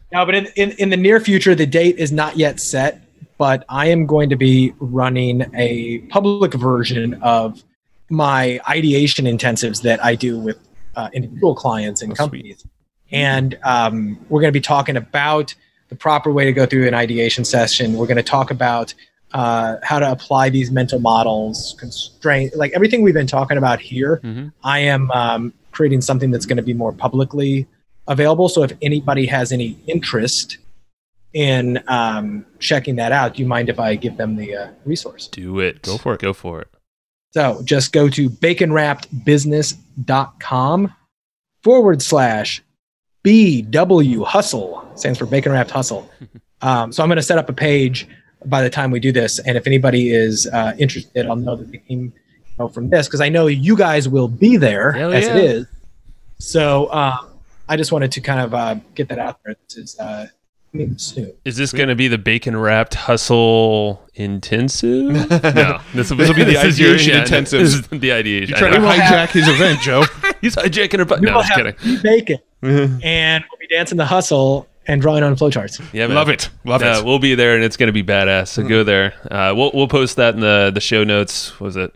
No, but in, in, in the near future, the date is not yet set, but I am going to be running a public version of my ideation intensives that I do with uh, individual clients and
Oh,
companies. And um, we're going to be talking about the proper way to go through an ideation session. We're going to talk about uh, how to apply these mental models, constraint, like everything we've been talking about here.
Mm-hmm.
I am um, creating something that's going to be more publicly available. So if anybody has any interest in um, checking that out, do you mind if I give them the uh, resource?
Do it.
Go for it.
Go for it.
So just go to baconwrappedbusiness.com forward slash BW Hustle. Stands for Bacon Wrapped Hustle. Um, so I'm going to set up a page by the time we do this. And if anybody is uh, interested, I'll know that they came you know, from this because I know you guys will be there
Hell
as
yeah.
it is. So um, I just wanted to kind of uh, get that out there. This is uh, coming soon.
Is this going to be the bacon wrapped hustle intensive? No, this will be,
This will be the
this is your-
ideation
yeah,
intensive.
This is the ideation.
You're trying
I
to
know.
hijack his event, Joe.
He's hijacking a button.
We
No,
will
just
have
kidding.
free bacon and we'll be dancing the hustle and drawing on flowcharts.
Yeah, man.
Love it. Love
Uh,
it.
we'll be there, and it's going to be badass. So go there. Uh, we'll we'll post that in the the show notes. What was it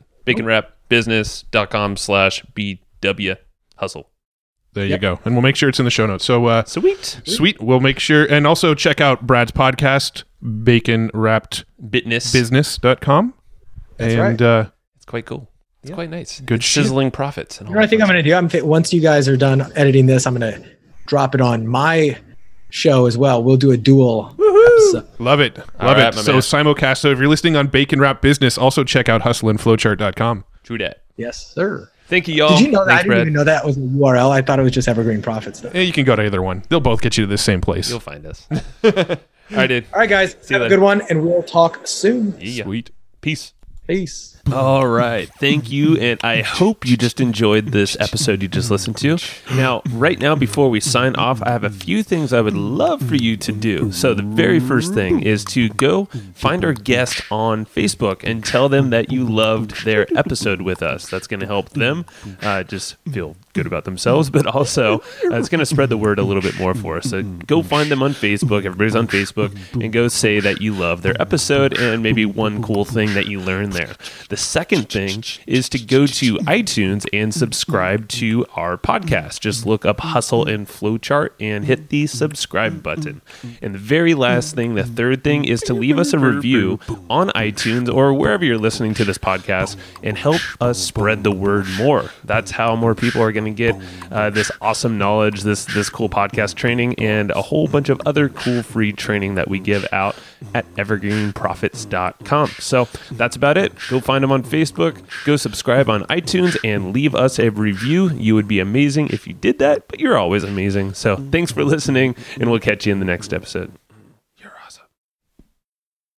baconwrapbusiness.com slash bw hustle?
There you
Yep.
go. And we'll make sure it's in the show notes. So uh,
Sweet.
sweet. We'll make sure. And also check out Brad's podcast, bacon wrapped
Bitness.
business dot com.
That's
and
right.
uh,
It's quite cool. It's quite nice.
Good
It's
shit.
sizzling profits. And all
You know what I
that
think
fun
I'm going to do? I'm th- once you guys are done editing this, I'm going to drop it on my show as well. We'll do a dual episode.
love it.
All
Love
right,
it.
my
So
man.
simulcast. So if you're listening on Bacon Wrap Business, also check out hustle and flowchart dot com.
stuff. True that.
Yes, sir.
Thank you, y'all.
Did you know that?
Thanks,
I didn't
Brad.
even know that was a U R L. I thought it was just Evergreen Profits. Though.
Yeah, you can go to either one. They'll both get you to the same place.
You'll find us. All right, dude.
All right, guys.
See you
have a
later.
good one, and we'll talk soon.
Yeah.
Sweet.
Peace.
Peace.
All right. Thank you. And I hope you just enjoyed this episode you just listened to. Now, right now, before we sign off, I have a few things I would love for you to do. So, the very first thing is to go find our guest on Facebook and tell them that you loved their episode with us. That's going to help them uh, just feel good about themselves, but also uh, it's going to spread the word a little bit more for us. So, go find them on Facebook. Everybody's on Facebook. And go say that you love their episode and maybe one cool thing that you learned there. The second thing is to go to iTunes and subscribe to our podcast. Just look up Hustle and Flowchart and hit the subscribe button. And the very last thing, the third thing, is to leave us a review on iTunes or wherever you're listening to this podcast and help us spread the word more. That's how more people are going to get uh, this awesome knowledge, this this cool podcast training, and a whole bunch of other cool free training that we give out at evergreen profits dot com. So that's about it. Go find them on Facebook, go subscribe on iTunes, and leave us a review. You would be amazing if you did that, but you're always amazing. So thanks for listening, and we'll catch you in the next episode.